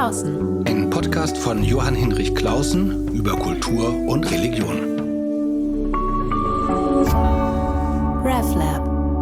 Clausen. Ein Podcast von Johann Hinrich Clausen über Kultur und Religion. RefLab.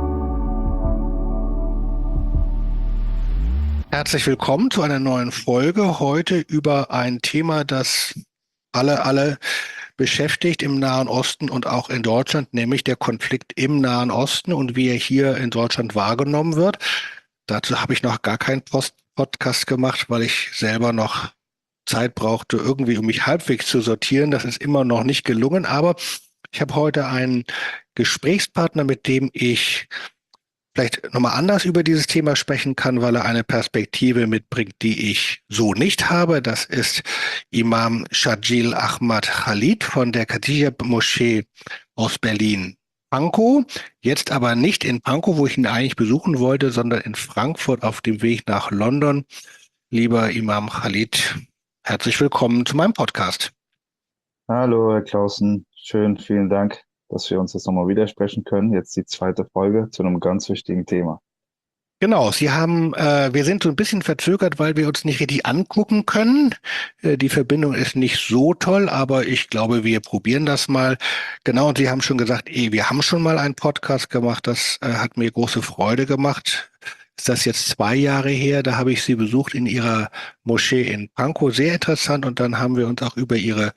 Herzlich willkommen zu einer neuen Folge. Heute über ein Thema, das alle beschäftigt im Nahen Osten und auch in Deutschland, nämlich der Konflikt im Nahen Osten und wie er hier in Deutschland wahrgenommen wird. Dazu habe ich noch gar keinen Podcast gemacht, weil ich selber noch Zeit brauchte, irgendwie um mich halbwegs zu sortieren. Das ist immer noch nicht gelungen, aber ich habe heute einen Gesprächspartner, mit dem ich vielleicht nochmal anders über dieses Thema sprechen kann, weil er eine Perspektive mitbringt, die ich so nicht habe. Das ist Imam Shajil Ahmad Khalid von der Khadija-Moschee aus Berlin-Pankow. Jetzt aber nicht in Pankow, wo ich ihn eigentlich besuchen wollte, sondern in Frankfurt auf dem Weg nach London. Lieber Imam Khalid, herzlich willkommen zu meinem Podcast. Hallo, Herr Clausen. Schön, vielen Dank, dass wir uns jetzt nochmal widersprechen können. Jetzt die zweite Folge zu einem ganz wichtigen Thema. Genau, wir sind so ein bisschen verzögert, weil wir uns nicht richtig angucken können. Die Verbindung ist nicht so toll, aber ich glaube, wir probieren das mal. Genau, und Sie haben schon gesagt, wir haben schon mal einen Podcast gemacht. Das hat mir große Freude gemacht. Ist das jetzt 2 Jahre her? Da habe ich Sie besucht in Ihrer Moschee in Pankow. Sehr interessant. Und dann haben wir uns auch über Ihre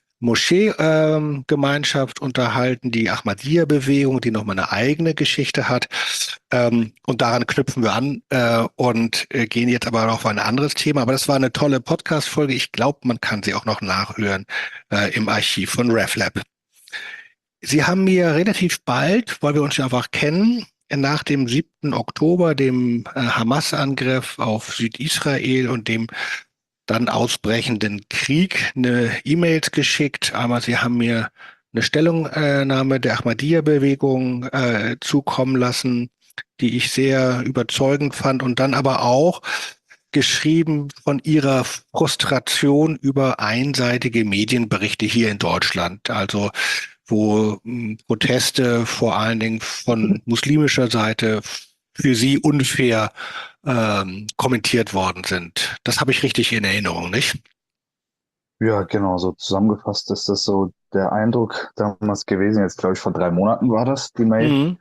Moschee-Gemeinschaft unterhalten, die Ahmadiyya-Bewegung, die nochmal eine eigene Geschichte hat. Und daran knüpfen wir an und gehen jetzt aber noch auf ein anderes Thema. Aber das war eine tolle Podcast-Folge. Ich glaube, man kann sie auch noch nachhören im Archiv von RefLab. Sie haben mir relativ bald, weil wir uns ja einfach kennen, nach dem 7. Oktober, dem Hamas-Angriff auf Südisrael und dem dann ausbrechenden Krieg eine E-Mails geschickt, aber Sie haben mir eine Stellungnahme der Ahmadiyya-Bewegung zukommen lassen, die ich sehr überzeugend fand und dann aber auch geschrieben von Ihrer Frustration über einseitige Medienberichte hier in Deutschland, also wo Proteste vor allen Dingen von muslimischer Seite für Sie unfair kommentiert worden sind. Das habe ich richtig in Erinnerung, nicht? Ja, genau, so zusammengefasst ist das so der Eindruck damals gewesen. Jetzt, glaube ich, vor 3 Monaten war das, die Mail. Mhm.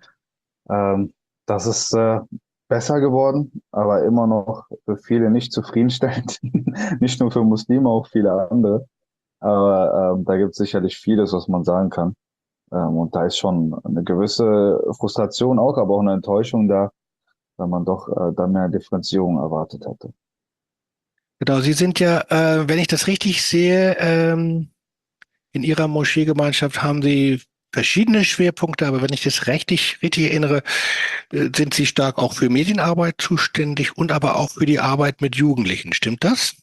Das ist besser geworden, aber immer noch für viele nicht zufriedenstellend. Nicht nur für Muslime, auch viele andere. Aber da gibt es sicherlich vieles, was man sagen kann. Und da ist schon eine gewisse Frustration auch, aber auch eine Enttäuschung da, weil man doch da mehr Differenzierung erwartet hatte. Genau, Sie sind ja, wenn ich das richtig sehe, in Ihrer Moscheegemeinschaft haben Sie verschiedene Schwerpunkte, aber wenn ich das richtig erinnere, sind Sie stark auch für Medienarbeit zuständig und aber auch für die Arbeit mit Jugendlichen. Stimmt das?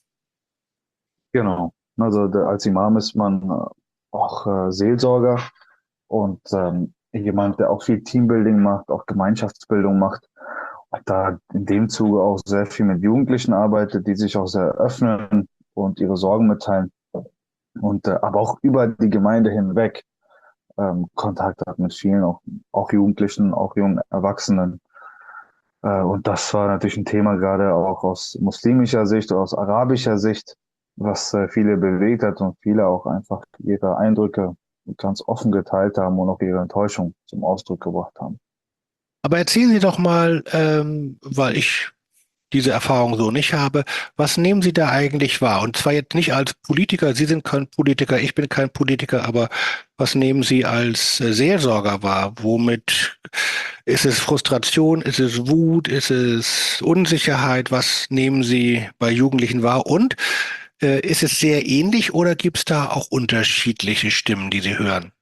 Genau. Also als Imam ist man auch Seelsorger und jemand, der auch viel Teambuilding macht, auch Gemeinschaftsbildung macht. Und da in dem Zuge auch sehr viel mit Jugendlichen arbeitet, die sich auch sehr öffnen und ihre Sorgen mitteilen. Und aber auch über die Gemeinde hinweg Kontakt hat mit vielen, auch Jugendlichen, auch jungen Erwachsenen. Und das war natürlich ein Thema gerade auch aus muslimischer Sicht oder aus arabischer Sicht, was viele bewegt hat und viele auch einfach ihre Eindrücke ganz offen geteilt haben und auch ihre Enttäuschung zum Ausdruck gebracht haben. Aber erzählen Sie doch mal, weil ich diese Erfahrung so nicht habe, was nehmen Sie da eigentlich wahr? Und zwar jetzt nicht als Politiker, Sie sind kein Politiker, ich bin kein Politiker, aber was nehmen Sie als Seelsorger wahr? Womit ist es Frustration, ist es Wut, ist es Unsicherheit? Was nehmen Sie bei Jugendlichen wahr? Und ist es sehr ähnlich oder gibt es da auch unterschiedliche Stimmen, die Sie hören?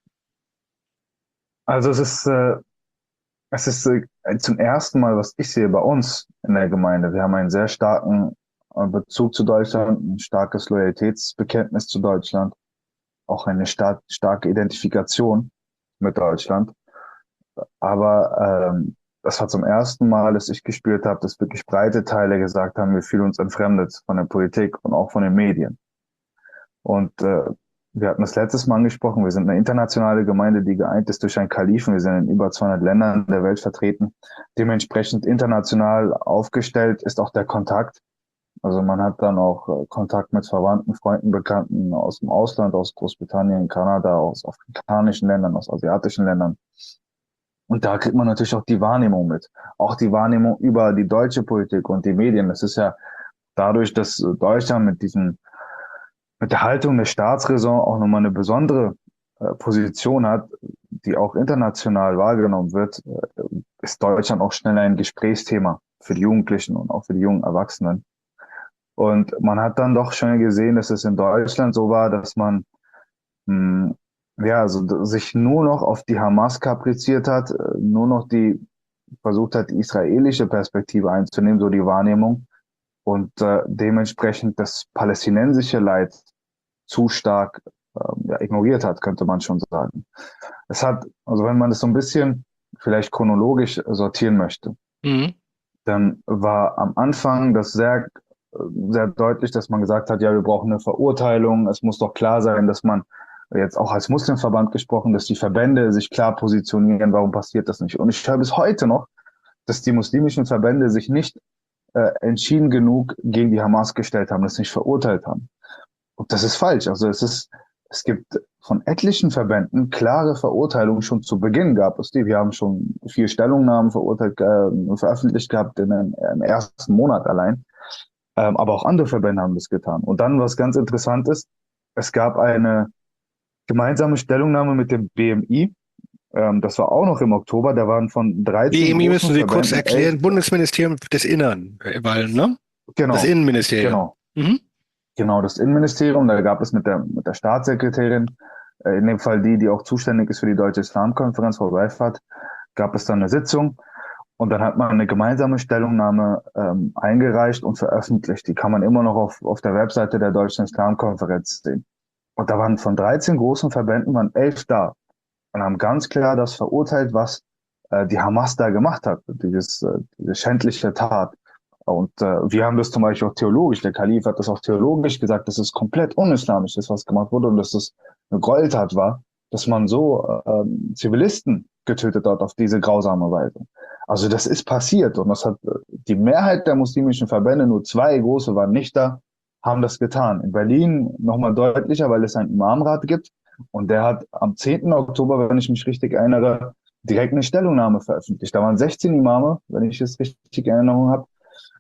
Also es ist zum ersten Mal, was ich sehe bei uns in der Gemeinde. Wir haben einen sehr starken Bezug zu Deutschland, ein starkes Loyalitätsbekenntnis zu Deutschland, auch eine starke Identifikation mit Deutschland. Aber das war zum ersten Mal, dass ich gespürt habe, dass wirklich breite Teile gesagt haben, wir fühlen uns entfremdet von der Politik und auch von den Medien. Und wir hatten das letztes Mal angesprochen, wir sind eine internationale Gemeinde, die geeint ist durch einen Kalifen. Wir sind in über 200 Ländern der Welt vertreten. Dementsprechend international aufgestellt ist auch der Kontakt. Also man hat dann auch Kontakt mit Verwandten, Freunden, Bekannten aus dem Ausland, aus Großbritannien, Kanada, aus afrikanischen Ländern, aus asiatischen Ländern. Und da kriegt man natürlich auch die Wahrnehmung mit. Auch die Wahrnehmung über die deutsche Politik und die Medien. Das ist ja dadurch, dass Deutschland mit der Haltung der Staatsräson auch nochmal eine besondere Position hat, die auch international wahrgenommen wird, ist Deutschland auch schnell ein Gesprächsthema für die Jugendlichen und auch für die jungen Erwachsenen. Und man hat dann doch schon gesehen, dass es in Deutschland so war, dass man mh, ja, also sich nur noch auf die Hamas kapriziert hat, nur noch die versucht hat, die israelische Perspektive einzunehmen, so die Wahrnehmung, und dementsprechend das palästinensische Leid zu stark ja, ignoriert hat, könnte man schon sagen. Es hat, also wenn man das so ein bisschen vielleicht chronologisch sortieren möchte, Mhm. dann war am Anfang das sehr deutlich, dass man gesagt hat, ja, wir brauchen eine Verurteilung. Es muss doch klar sein, dass man jetzt auch als Muslimverband gesprochen, dass die Verbände sich klar positionieren. Warum passiert das nicht? Und ich höre bis heute noch, dass die muslimischen Verbände sich nicht entschieden genug gegen die Hamas gestellt haben, das nicht verurteilt haben. Und das ist falsch. Also es gibt von etlichen Verbänden klare Verurteilungen schon zu Beginn gab es die. Wir haben schon 4 Stellungnahmen veröffentlicht gehabt im ersten Monat allein. Aber auch andere Verbände haben das getan. Und dann, was ganz interessant ist, es gab eine gemeinsame Stellungnahme mit dem BMI. Das war auch noch im Oktober. Da waren von 13 BMI großen müssen Sie kurz Verbänden erklären, 11. Bundesministerium des Innern, weil, ne? Das Genau, Innenministerium. genau. Mhm. Genau, das Innenministerium, da gab es mit der Staatssekretärin, in dem Fall die auch zuständig ist für die Deutsche Islamkonferenz, Frau Seifert, gab es dann eine Sitzung und dann hat man eine gemeinsame Stellungnahme eingereicht und veröffentlicht. Die kann man immer noch auf der Webseite der Deutschen Islamkonferenz sehen. Und da waren von 13 großen Verbänden waren 11 da und haben ganz klar das verurteilt, was die Hamas da gemacht hat, diese schändliche Tat. Und wir haben das zum Beispiel auch theologisch, der Kalif hat das auch theologisch gesagt, dass es komplett unislamisch ist, was gemacht wurde und dass es eine Gräueltat war, dass man so Zivilisten getötet hat auf diese grausame Weise. Also das ist passiert und das hat die Mehrheit der muslimischen Verbände, nur 2 große waren nicht da, haben das getan. In Berlin nochmal deutlicher, weil es einen Imamrat gibt und der hat am 10. Oktober, wenn ich mich richtig erinnere, direkt eine Stellungnahme veröffentlicht. Da waren 16 Imame, wenn ich es richtig in Erinnerung habe,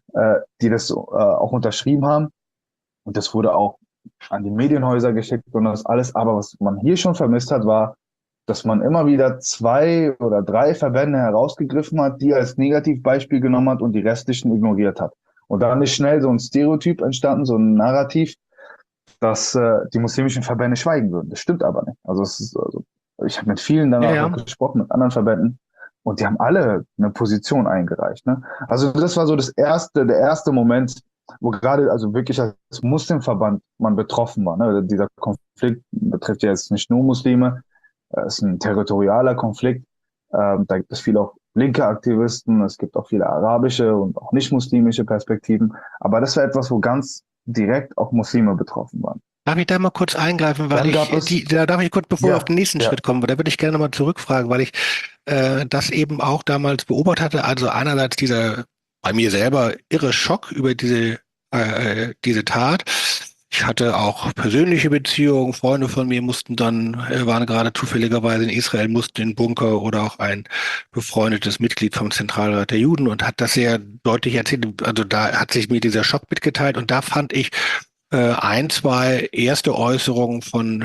die das auch unterschrieben haben. Und das wurde auch an die Medienhäuser geschickt und das alles. Aber was man hier schon vermisst hat, war, dass man immer wieder 2 oder 3 Verbände herausgegriffen hat, die als Negativbeispiel genommen hat und die restlichen ignoriert hat. Und dann ist schnell so ein Stereotyp entstanden, so ein Narrativ, dass die muslimischen Verbände schweigen würden. Das stimmt aber nicht. Also ich habe mit vielen Ja, danach ja. auch gesprochen, mit anderen Verbänden, und die haben alle eine Position eingereicht. Ne? Also das war so der erste Moment, wo gerade also wirklich als Muslimverband man betroffen war. Ne? Dieser Konflikt betrifft ja jetzt nicht nur Muslime, es ist ein territorialer Konflikt. Da gibt es viele auch linke Aktivisten, es gibt auch viele arabische und auch nicht-muslimische Perspektiven. Aber das war etwas, wo ganz direkt auch Muslime betroffen waren. Darf ich da mal kurz eingreifen, weil Dann gab es, da darf ich kurz, bevor wir auf ja, den nächsten ja, Schritt kommen, da würde ich gerne mal zurückfragen, weil ich das eben auch damals beobachtet hatte. Also einerseits dieser bei mir selber irre Schock über diese Tat. Ich hatte auch persönliche Beziehungen. Freunde von mir waren gerade zufälligerweise in Israel, mussten in den Bunker oder auch ein befreundetes Mitglied vom Zentralrat der Juden und hat das sehr deutlich erzählt. Also da hat sich mir dieser Schock mitgeteilt und da fand ich ein, zwei erste Äußerungen von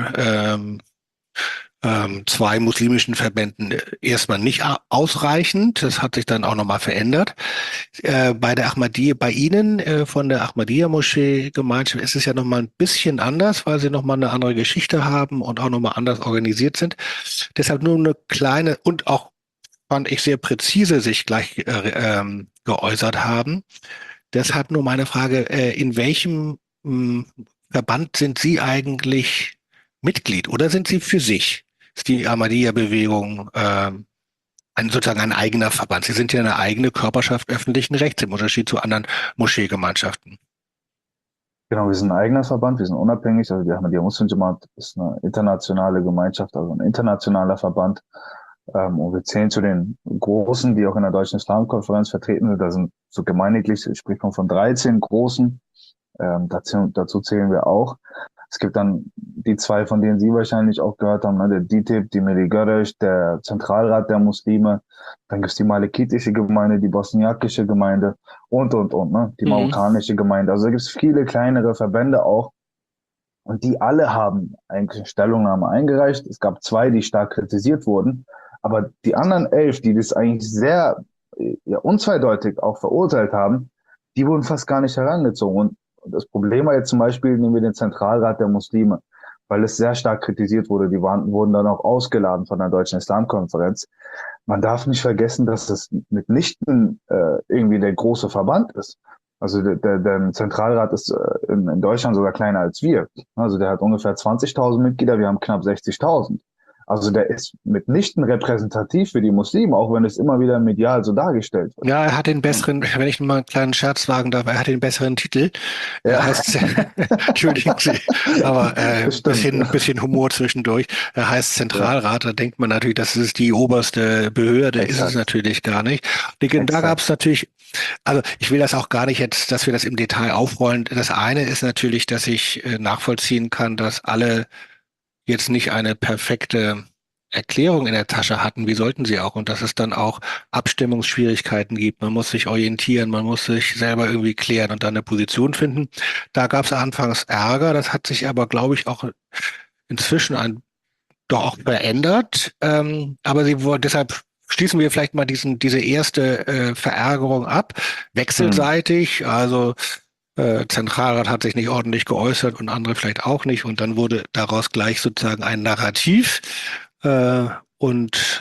2 muslimischen Verbänden erstmal nicht ausreichend. Das hat sich dann auch nochmal verändert. Bei der Ahmadiyya, bei Ihnen von der Ahmadiyya-Moschee-Gemeinschaft ist es ja nochmal ein bisschen anders, weil Sie nochmal eine andere Geschichte haben und auch nochmal anders organisiert sind. Deshalb nur eine kleine und auch fand ich sehr präzise sich gleich geäußert haben. Deshalb nur meine Frage, in welchem Verband sind Sie eigentlich Mitglied oder sind Sie für sich? Ist die Ahmadiyya-Bewegung sozusagen ein eigener Verband? Sie sind ja eine eigene Körperschaft öffentlichen Rechts im Unterschied zu anderen Moscheegemeinschaften. genau, wir sind ein eigener Verband, wir sind unabhängig. Also die Ahmadiyya Muslim Jamaat ist eine internationale Gemeinschaft, also ein internationaler Verband. Und wir zählen zu den Großen, die auch in der Deutschen Islamkonferenz vertreten sind. Da sind so gemeiniglich, spricht man von 13 Großen. Dazu zählen wir auch. Es gibt dann die zwei, von denen Sie wahrscheinlich auch gehört haben, ne? Der DİTİB, die Milli Görüş, der Zentralrat der Muslime. Dann gibt es die malekitische Gemeinde, die bosniakische Gemeinde und, ne? Die Mhm. marokkanische Gemeinde. Also da gibt es viele kleinere Verbände auch. Und die alle haben eigentlich eine Stellungnahme eingereicht. Es gab zwei, die stark kritisiert wurden. Aber die anderen 11, die das eigentlich sehr ja, unzweideutig auch verurteilt haben, die wurden fast gar nicht herangezogen. Und das Problem war jetzt zum Beispiel, nehmen wir den Zentralrat der Muslime, weil es sehr stark kritisiert wurde. Wurden dann auch ausgeladen von der Deutschen Islamkonferenz. Man darf nicht vergessen, dass es mitnichten irgendwie der große Verband ist. Also der Zentralrat ist in Deutschland sogar kleiner als wir. Also der hat ungefähr 20.000 Mitglieder, wir haben knapp 60.000. Also der ist mitnichten repräsentativ für die Muslime, auch wenn es immer wieder medial so dargestellt wird. Ja, er hat den besseren, wenn ich mal einen kleinen Scherz wagen darf, er hat den besseren Titel. Er Ja, heißt, Entschuldigen Sie, aber das stimmt. bisschen Humor zwischendurch. Er heißt Ja, Zentralrat, da denkt man natürlich, das ist die oberste Behörde, ist es exakt, natürlich gar nicht. Da gab es exakt. natürlich, also ich will das auch gar nicht jetzt, dass wir das im Detail aufrollen. Das eine ist natürlich, dass ich nachvollziehen kann, dass alle jetzt nicht eine perfekte Erklärung in der Tasche hatten, wie sollten sie auch, und dass es dann auch Abstimmungsschwierigkeiten gibt. Man muss sich orientieren, man muss sich selber irgendwie klären und dann eine Position finden. Da gab es anfangs Ärger, das hat sich aber, glaube ich, auch inzwischen doch auch verändert. Aber deshalb schließen wir vielleicht mal diese erste Verärgerung ab, Hm. wechselseitig, also Zentralrat hat sich nicht ordentlich geäußert und andere vielleicht auch nicht. Und dann wurde daraus gleich sozusagen ein Narrativ äh, und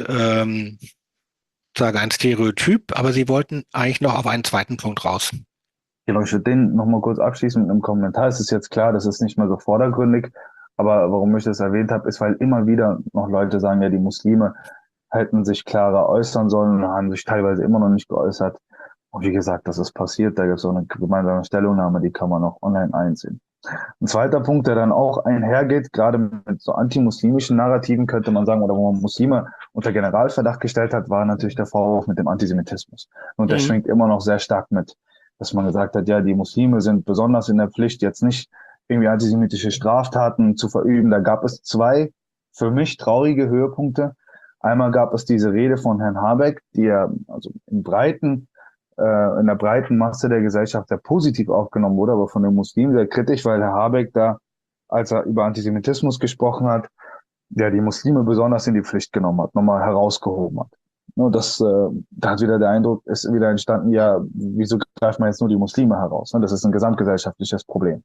sage ein Stereotyp, aber sie wollten eigentlich noch auf einen zweiten Punkt raus. Genau, ich würde den nochmal kurz abschließen mit einem Kommentar. Es ist jetzt klar, das ist nicht mehr so vordergründig, aber warum ich das erwähnt habe, ist, weil immer wieder noch Leute sagen, ja, die Muslime hätten sich klarer äußern sollen und haben sich teilweise immer noch nicht geäußert. Und wie gesagt, das ist passiert. Da gibt es auch eine gemeinsame Stellungnahme, die kann man auch online einsehen. Ein zweiter Punkt, der dann auch einhergeht, gerade mit so antimuslimischen Narrativen, könnte man sagen, oder wo man Muslime unter Generalverdacht gestellt hat, war natürlich der Vorwurf mit dem Antisemitismus. Und der Mhm. schwingt immer noch sehr stark mit, dass man gesagt hat, ja, die Muslime sind besonders in der Pflicht, jetzt nicht irgendwie antisemitische Straftaten zu verüben. Da gab es zwei für mich traurige Höhepunkte. Einmal gab es diese Rede von Herrn Habeck, die er also in der breiten Masse der Gesellschaft sehr positiv aufgenommen wurde, aber von den Muslimen sehr kritisch, weil Herr Habeck da, als er über Antisemitismus gesprochen hat, ja die Muslime besonders in die Pflicht genommen hat, nochmal herausgehoben hat. Und da hat wieder der Eindruck, ist wieder entstanden, ja, wieso greift man jetzt nur die Muslime heraus? Das ist ein gesamtgesellschaftliches Problem.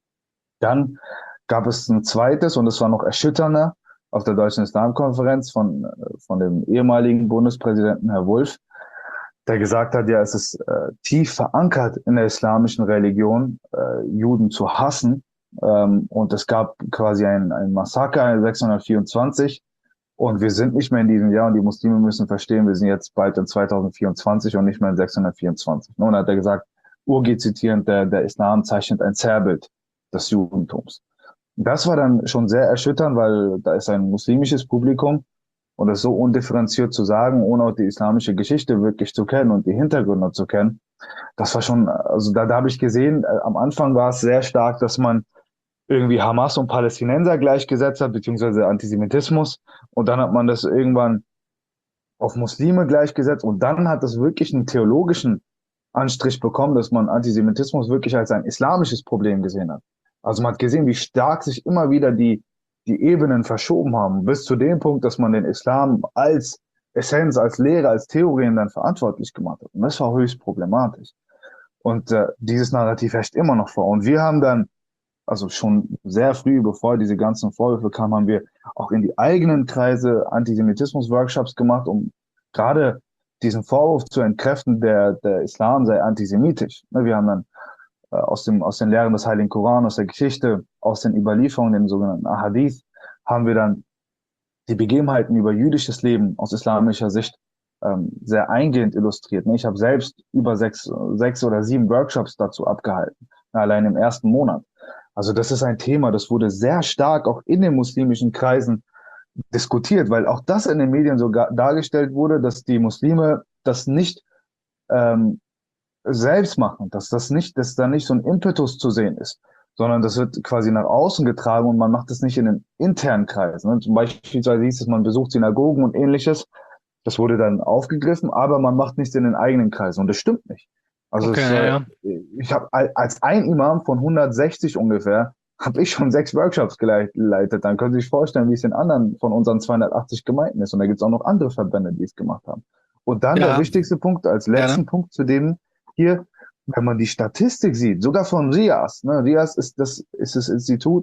Dann gab es ein zweites, und das war noch erschütternder, auf der Deutschen Islamkonferenz von dem ehemaligen Bundespräsidenten Herr Wulff, der gesagt hat, ja, es ist tief verankert in der islamischen Religion, Juden zu hassen. Und es gab quasi ein Massaker 624. Und wir sind nicht mehr in diesem Jahr und die Muslime müssen verstehen, wir sind jetzt bald in 2024 und nicht mehr in 624. Und dann hat er gesagt, urgi zitierend, der Islam zeichnet ein Zerrbild des Judentums. Das war dann schon sehr erschütternd, weil da ist ein muslimisches Publikum und das so undifferenziert zu sagen, ohne auch die islamische Geschichte wirklich zu kennen und die Hintergründe zu kennen, das war schon, also da habe ich gesehen, am Anfang war es sehr stark, dass man irgendwie Hamas und Palästinenser gleichgesetzt hat, beziehungsweise Antisemitismus. Und dann hat man das irgendwann auf Muslime gleichgesetzt. Und dann hat das wirklich einen theologischen Anstrich bekommen, dass man Antisemitismus wirklich als ein islamisches Problem gesehen hat. Also man hat gesehen, wie stark sich immer wieder die Ebenen verschoben haben, bis zu dem Punkt, dass man den Islam als Essenz, als Lehre, als Theorien dann verantwortlich gemacht hat. Und das war höchst problematisch. Und dieses Narrativ herrscht immer noch vor. Und wir haben dann, also schon sehr früh, bevor diese ganzen Vorwürfe kamen, haben wir auch in die eigenen Kreise Antisemitismus-Workshops gemacht, um gerade diesen Vorwurf zu entkräften, der Islam sei antisemitisch. Wir haben dann aus den Lehren des Heiligen Koran, aus der Geschichte, aus den Überlieferungen, den sogenannten Ahadith, haben wir dann die Begebenheiten über jüdisches Leben aus islamischer Sicht sehr eingehend illustriert. Ich habe selbst über sechs oder sieben Workshops dazu abgehalten, allein im ersten Monat. Also das ist ein Thema, das wurde sehr stark auch in den muslimischen Kreisen diskutiert, weil auch das in den Medien so dargestellt wurde, dass die Muslime das nicht ähm, selbst machen, dass da nicht so ein Impetus zu sehen ist, sondern das wird quasi nach außen getragen und man macht es nicht in den internen Kreisen. Ne? Zum Beispiel hieß es, man besucht Synagogen und ähnliches. Das wurde dann aufgegriffen, aber man macht nichts in den eigenen Kreisen und das stimmt nicht. Also Okay, ja, ja. ich habe als ein Imam von 160 ungefähr, habe ich schon 6 Workshops geleitet. Dann können Sie sich vorstellen, wie es in anderen von unseren 280 Gemeinden ist. Und da gibt es auch noch andere Verbände, die es gemacht haben. Und dann der Ja, wichtigste Punkt, als gerne. letzten Punkt zu dem hier, wenn man die Statistik sieht, sogar von RIAS, ne, RIAS ist das Institut,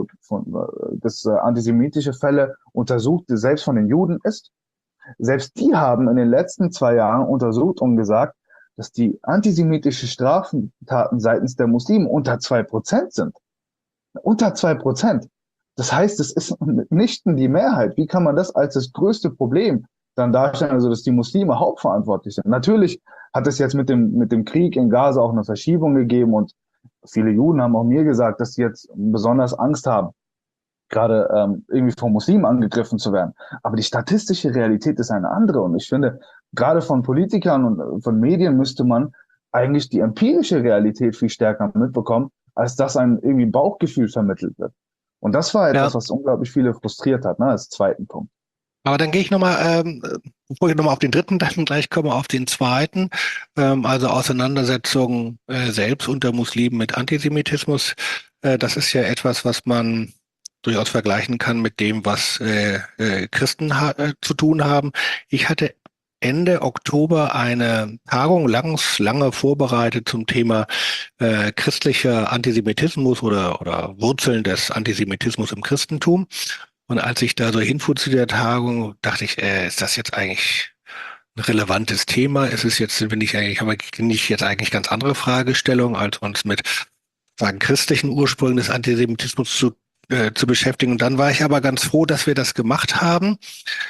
das antisemitische Fälle untersucht, selbst von den Juden ist. Selbst die haben in den letzten 2 Jahren untersucht und gesagt, dass die antisemitische Straftaten seitens der Muslime unter 2% sind. Unter 2%. Das heißt, es ist mitnichten die Mehrheit. Wie kann man das als das größte Problem dann darstellen, also dass die Muslime hauptverantwortlich sind? Natürlich hat es jetzt mit dem Krieg in Gaza auch eine Verschiebung gegeben und viele Juden haben auch mir gesagt, dass sie jetzt besonders Angst haben, gerade irgendwie von Muslimen angegriffen zu werden. Aber die statistische Realität ist eine andere. Und ich finde, gerade von Politikern und von Medien müsste man eigentlich die empirische Realität viel stärker mitbekommen, als dass ein irgendwie Bauchgefühl vermittelt wird. Und das war Ja, etwas, was unglaublich viele frustriert hat, ne, als zweiten Punkt. aber dann gehe ich nochmal, bevor ich nochmal auf den dritten dann gleich komme, auf den zweiten, also Auseinandersetzung selbst unter Muslimen mit Antisemitismus. Das ist ja etwas, was man durchaus vergleichen kann mit dem, was Christen zu tun haben. Ich hatte Ende Oktober eine Tagung lange vorbereitet zum Thema christlicher Antisemitismus oder Wurzeln des Antisemitismus im Christentum. Und als ich da so hinfuhr zu der Tagung, dachte ich, ist das jetzt eigentlich ein relevantes Thema? Ist es jetzt, habe ich jetzt eigentlich ganz andere Fragestellungen, als uns mit sagen, christlichen Ursprüngen des Antisemitismus zu beschäftigen. Und dann war ich aber ganz froh, dass wir das gemacht haben,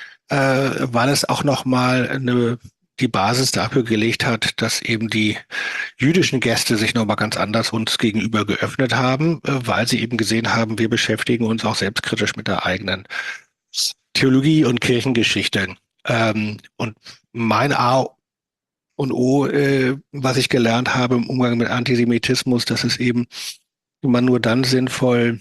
weil es auch nochmal die Basis dafür gelegt hat, dass eben die jüdischen Gäste sich nochmal ganz anders uns gegenüber geöffnet haben, weil sie eben gesehen haben, wir beschäftigen uns auch selbstkritisch mit der eigenen Theologie und Kirchengeschichte. Und mein A und O, was ich gelernt habe im Umgang mit Antisemitismus, dass es eben immer nur dann sinnvoll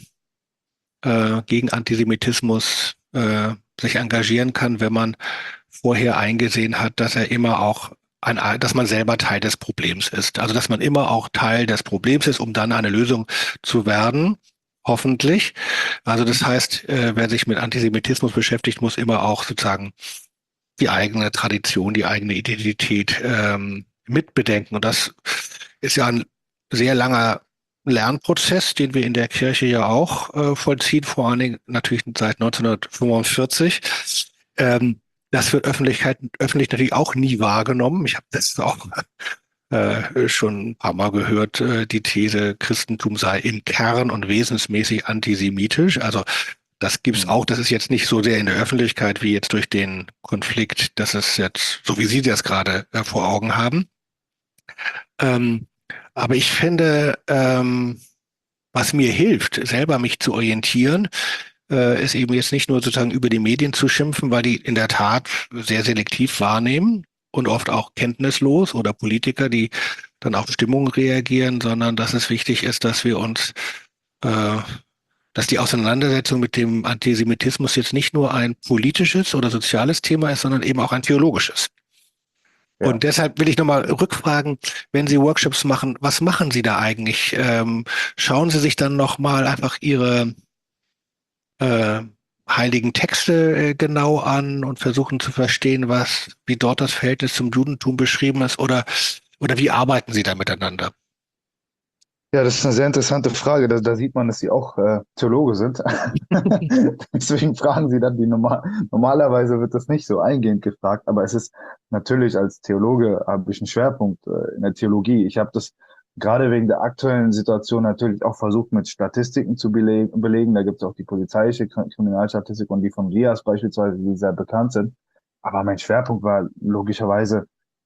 gegen Antisemitismus sich engagieren kann, wenn man vorher eingesehen hat, dass er immer auch dass man selber Teil des Problems ist. Also dass man immer auch Teil des Problems ist, um dann eine Lösung zu werden, hoffentlich. Also das heißt, wer sich mit Antisemitismus beschäftigt, muss immer auch sozusagen die eigene Tradition, die eigene Identität mitbedenken. Und das ist ja ein sehr langer Lernprozess, den wir in der Kirche ja auch vollziehen, vor allen Dingen natürlich seit 1945. Das wird öffentlich natürlich auch nie wahrgenommen. Ich habe das auch schon ein paar Mal gehört, die These, Christentum sei im Kern und wesensmäßig antisemitisch. Also das gibt's auch. Das ist jetzt nicht so sehr in der Öffentlichkeit wie jetzt durch den Konflikt, dass es jetzt, so wie Sie das gerade vor Augen haben. Ähm, aber ich finde, was mir hilft, selber mich zu orientieren, ist eben jetzt nicht nur sozusagen über die Medien zu schimpfen, weil die in der Tat sehr selektiv wahrnehmen und oft auch kenntnislos oder Politiker, die dann auf Stimmung reagieren, sondern dass es wichtig ist, dass wir uns, äh, dass die Auseinandersetzung mit dem Antisemitismus jetzt nicht nur ein politisches oder soziales Thema ist, sondern eben auch ein theologisches. Ja. Und deshalb will ich nochmal rückfragen, wenn Sie Workshops machen, was machen Sie da eigentlich? Schauen Sie sich dann nochmal einfach Ihre äh, heiligen Texte genau an und versuchen zu verstehen, wie dort das Verhältnis zum Judentum beschrieben ist, oder wie arbeiten Sie da miteinander? Ja, das ist eine sehr interessante Frage. Da sieht man, dass Sie auch Theologe sind. Deswegen fragen Sie dann normalerweise wird das nicht so eingehend gefragt, aber es ist natürlich als Theologe habe ich einen Schwerpunkt in der Theologie. Ich habe das gerade wegen der aktuellen Situation natürlich auch versucht, mit Statistiken zu belegen. Da gibt es auch die polizeiliche Kriminalstatistik und die von RIAS beispielsweise, die sehr bekannt sind. Aber mein Schwerpunkt war logischerweise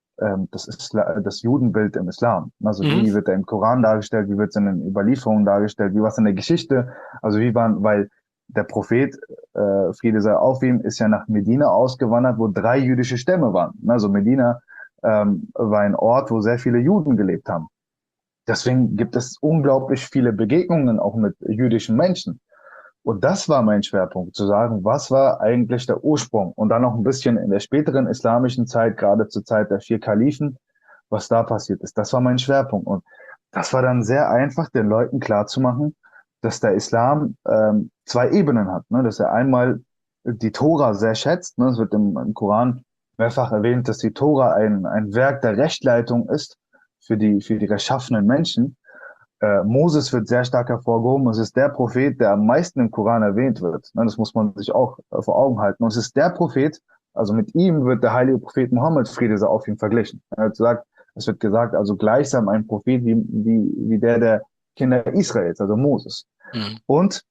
das Judenbild im Islam. Also Mhm. wie wird er im Koran dargestellt, wie wird es in den Überlieferungen dargestellt, wie war es in der Geschichte, also weil der Prophet, Friede sei auf ihm, ist ja nach Medina ausgewandert, wo 3 jüdische Stämme waren. Also Medina war ein Ort, wo sehr viele Juden gelebt haben. Deswegen gibt es unglaublich viele Begegnungen auch mit jüdischen Menschen. Und das war mein Schwerpunkt, zu sagen, was war eigentlich der Ursprung? Und dann noch ein bisschen in der späteren islamischen Zeit, gerade zur Zeit der 4 Kalifen, was da passiert ist. Das war mein Schwerpunkt. Und das war dann sehr einfach, den Leuten klarzumachen, dass der Islam 2 Ebenen hat. Ne? Dass er einmal die Tora sehr schätzt. Ne? Es wird im Koran mehrfach erwähnt, dass die Tora ein Werk der Rechtleitung ist für die geschaffenen Menschen. Moses wird sehr stark hervorgehoben. Es ist der Prophet, der am meisten im Koran erwähnt wird. Ne, das muss man sich auch vor Augen halten. Und es ist der Prophet, also mit ihm wird der heilige Prophet Mohammed, Friede sei auf ihm, verglichen. Es wird gesagt, also gleichsam ein Prophet wie der Kinder Israels, also Moses. Mhm. Und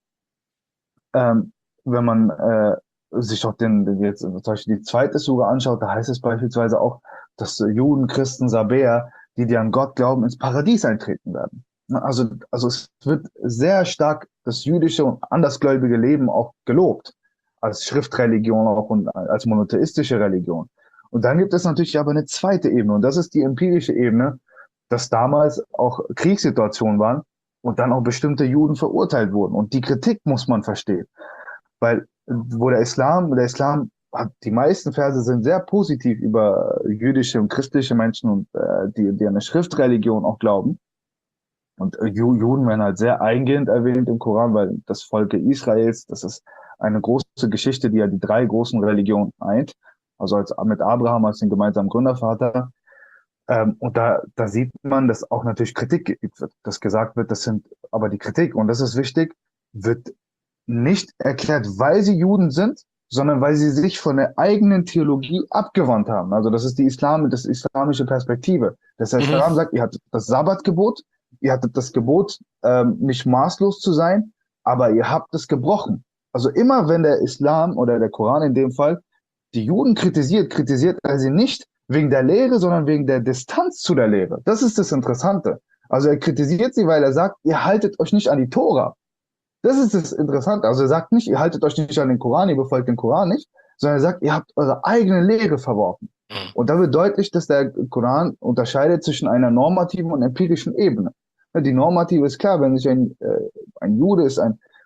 wenn man sich auch jetzt zum Beispiel die zweite Sura anschaut, da heißt es beispielsweise auch, dass Juden, Christen, Sabäer, die an Gott glauben, ins Paradies eintreten werden. Also es wird sehr stark das jüdische und andersgläubige Leben auch gelobt, als Schriftreligion auch und als monotheistische Religion. Und dann gibt es natürlich aber eine zweite Ebene, und das ist die empirische Ebene, dass damals auch Kriegssituationen waren und dann auch bestimmte Juden verurteilt wurden. Und die Kritik muss man verstehen. Weil der Islam hat, die meisten Verse sind sehr positiv über jüdische und christliche Menschen und die an eine Schriftreligion auch glauben. Und Juden werden halt sehr eingehend erwähnt im Koran, weil das Volk Israels, das ist eine große Geschichte, die ja die 3 großen Religionen eint. Also mit Abraham als den gemeinsamen Gründervater. Und da sieht man, dass auch natürlich Kritik geübt wird. Dass gesagt wird, das sind aber die Kritik, und das ist wichtig, wird nicht erklärt, weil sie Juden sind, sondern weil sie sich von der eigenen Theologie abgewandt haben. Also das ist das islamische Perspektive. Das heißt, der Islam sagt, ihr hattet das Sabbatgebot, ihr hattet das Gebot, nicht maßlos zu sein, aber ihr habt es gebrochen. Also immer wenn der Islam oder der Koran in dem Fall die Juden kritisiert er sie nicht wegen der Lehre, sondern wegen der Distanz zu der Lehre. Das ist das Interessante. Also er kritisiert sie, weil er sagt, ihr haltet euch nicht an die Tora. Das ist das Interessante. Also er sagt nicht, ihr haltet euch nicht an den Koran, ihr befolgt den Koran nicht, sondern er sagt, ihr habt eure eigene Lehre verworfen. Und da wird deutlich, dass der Koran unterscheidet zwischen einer normativen und empirischen Ebene. Die normative ist klar, wenn sich ein Jude ist,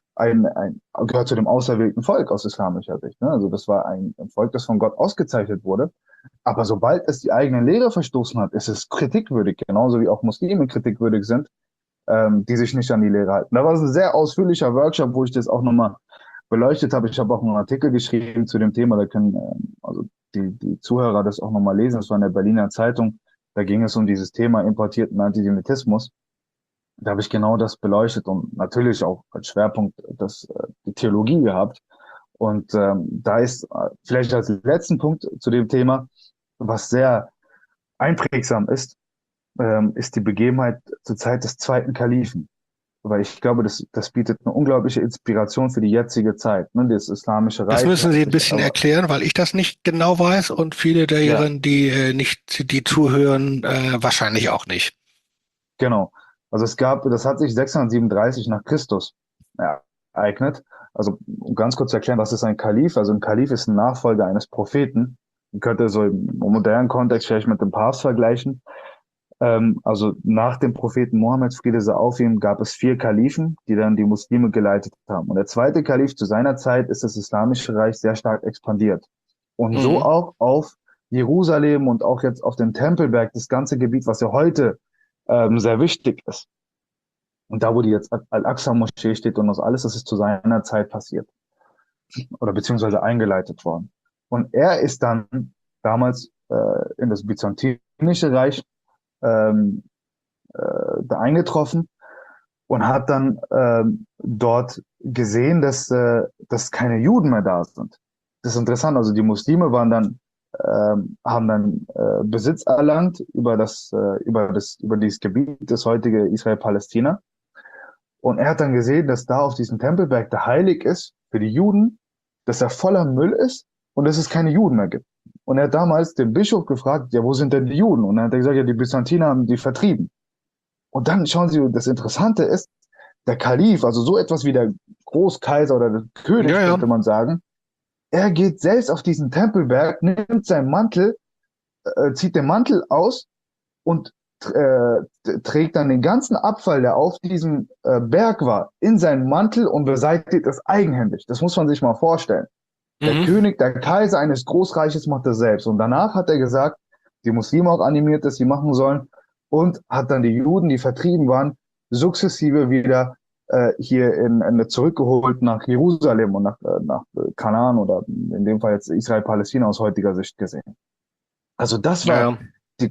gehört zu dem auserwählten Volk aus islamischer Sicht. Also das war ein Volk, das von Gott ausgezeichnet wurde. Aber sobald es die eigene Lehre verstoßen hat, ist es kritikwürdig, genauso wie auch Muslime kritikwürdig sind, die sich nicht an die Lehre halten. Da war es ein sehr ausführlicher Workshop, wo ich das auch nochmal beleuchtet habe. Ich habe auch einen Artikel geschrieben zu dem Thema, da können also die Zuhörer das auch nochmal lesen. Das war in der Berliner Zeitung. Da ging es um dieses Thema importierten Antisemitismus. Da habe ich genau das beleuchtet und natürlich auch als Schwerpunkt die Theologie gehabt. Und da ist vielleicht als letzten Punkt zu dem Thema, was sehr einprägsam ist die Begebenheit zur Zeit des 2. Kalifen. Weil ich glaube, das bietet eine unglaubliche Inspiration für die jetzige Zeit, ne? Das Islamische Reich. Das müssen Sie ein bisschen erklären, weil ich das nicht genau weiß und viele derjenigen, die zuhören, wahrscheinlich auch nicht. Genau. Also das hat sich 637 nach Christus ereignet. Also um ganz kurz zu erklären, was ist ein Kalif? Also ein Kalif ist ein Nachfolger eines Propheten. Man könnte so im modernen Kontext vielleicht mit dem Papst vergleichen. Also nach dem Propheten Mohammed, Friede sei auf ihm, gab es 4 Kalifen, die dann die Muslime geleitet haben. Und der 2. Kalif zu seiner Zeit ist das Islamische Reich sehr stark expandiert. Und so auch auf Jerusalem und auch jetzt auf den Tempelberg, das ganze Gebiet, was ja heute sehr wichtig ist. Und da, wo die jetzt Al-Aqsa-Moschee steht und das alles, das ist zu seiner Zeit passiert. Oder beziehungsweise eingeleitet worden. Und er ist dann damals in das Byzantinische Reich da eingetroffen und hat dann dort gesehen, dass keine Juden mehr da sind. Das ist interessant. Also die Muslime haben dann Besitz erlangt über dieses Gebiet, das heutige Israel-Palästina. Und er hat dann gesehen, dass da auf diesem Tempelberg, der heilig ist für die Juden, dass er voller Müll ist und dass es keine Juden mehr gibt. Und er hat damals den Bischof gefragt, ja, wo sind denn die Juden? Und dann hat er gesagt, ja, die Byzantiner haben die vertrieben. Und dann schauen Sie, das Interessante ist, der Kalif, also so etwas wie der Großkaiser oder der König, könnte man sagen, er geht selbst auf diesen Tempelberg, nimmt seinen Mantel zieht den Mantel aus und trägt dann den ganzen Abfall, der auf diesem Berg war, in seinen Mantel und beseitigt es eigenhändig. Das muss man sich mal vorstellen. Der Mhm. König, der Kaiser eines Großreiches macht das selbst. Und danach hat er gesagt, die Muslime auch animiert, dass sie machen sollen und hat dann die Juden, die vertrieben waren, sukzessive wieder hier zurückgeholt nach Jerusalem und nach Kanaan oder in dem Fall jetzt Israel-Palästina aus heutiger Sicht gesehen. Also das war Ja,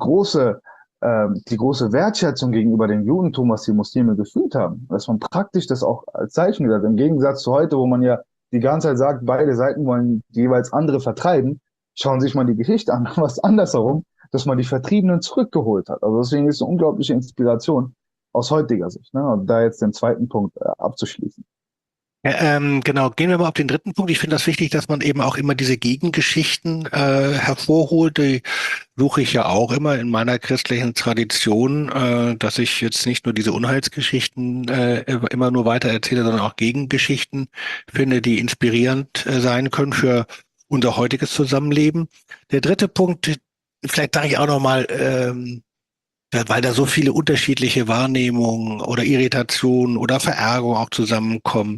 die große Wertschätzung gegenüber dem Judentum, was die Muslime gefühlt haben. Dass man praktisch das auch als Zeichen gesagt hat. Im Gegensatz zu heute, wo man ja die ganze Zeit sagt, beide Seiten wollen die jeweils andere vertreiben, schauen sich mal die Geschichte an, was andersherum, dass man die Vertriebenen zurückgeholt hat. Also deswegen ist es eine unglaubliche Inspiration aus heutiger Sicht. Ne? Und da jetzt den zweiten Punkt abzuschließen. ja, genau. Gehen wir mal auf den dritten Punkt. Ich finde das wichtig, dass man eben auch immer diese Gegengeschichten hervorholt. Die suche ich ja auch immer in meiner christlichen Tradition, dass ich jetzt nicht nur diese Unheilsgeschichten immer nur weiter erzähle, sondern auch Gegengeschichten finde, die inspirierend sein können für unser heutiges Zusammenleben. Der dritte Punkt, vielleicht sage ich auch noch mal, weil da so viele unterschiedliche Wahrnehmungen oder Irritationen oder Verärgerung auch zusammenkommen.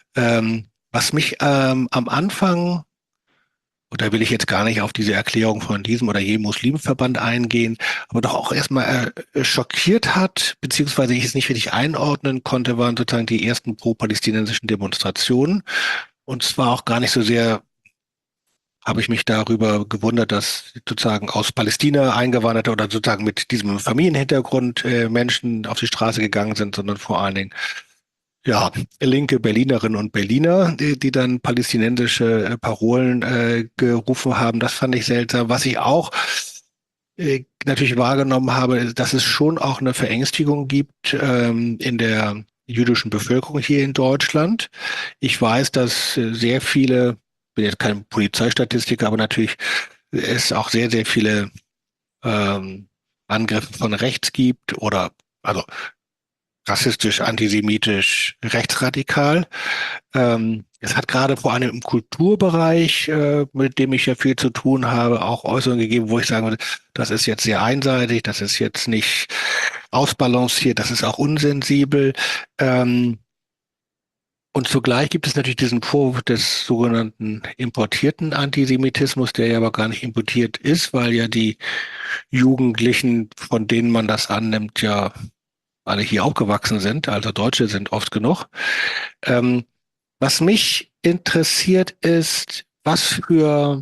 Was mich am Anfang, und da will ich jetzt gar nicht auf diese Erklärung von diesem oder jenem Muslimverband eingehen, aber doch auch erstmal schockiert hat, beziehungsweise ich es nicht richtig einordnen konnte, waren sozusagen die ersten pro-palästinensischen Demonstrationen. Und zwar auch gar nicht so sehr habe ich mich darüber gewundert, dass sozusagen aus Palästina eingewanderte oder sozusagen mit diesem Familienhintergrund Menschen auf die Straße gegangen sind, sondern vor allen Dingen ja linke Berlinerinnen und Berliner, die dann palästinensische Parolen gerufen haben. Das fand ich seltsam. Was ich auch natürlich wahrgenommen habe, ist, dass es schon auch eine Verängstigung gibt in der jüdischen Bevölkerung hier in Deutschland. Ich weiß, dass sehr viele, bin jetzt kein Polizeistatistiker, aber natürlich es auch sehr, sehr viele ähm, Angriffe von rechts gibt oder also rassistisch, antisemitisch, rechtsradikal. Es hat gerade vor allem im Kulturbereich, mit dem ich ja viel zu tun habe, auch Äußerungen gegeben, wo ich sagen würde, das ist jetzt sehr einseitig, das ist jetzt nicht ausbalanciert, das ist auch unsensibel. Ähm, und zugleich gibt es natürlich diesen Vorwurf des sogenannten importierten Antisemitismus, der ja aber gar nicht importiert ist, weil ja die Jugendlichen, von denen man das annimmt, ja alle hier aufgewachsen sind, also Deutsche sind oft genug. Ähm, Was mich interessiert ist, was für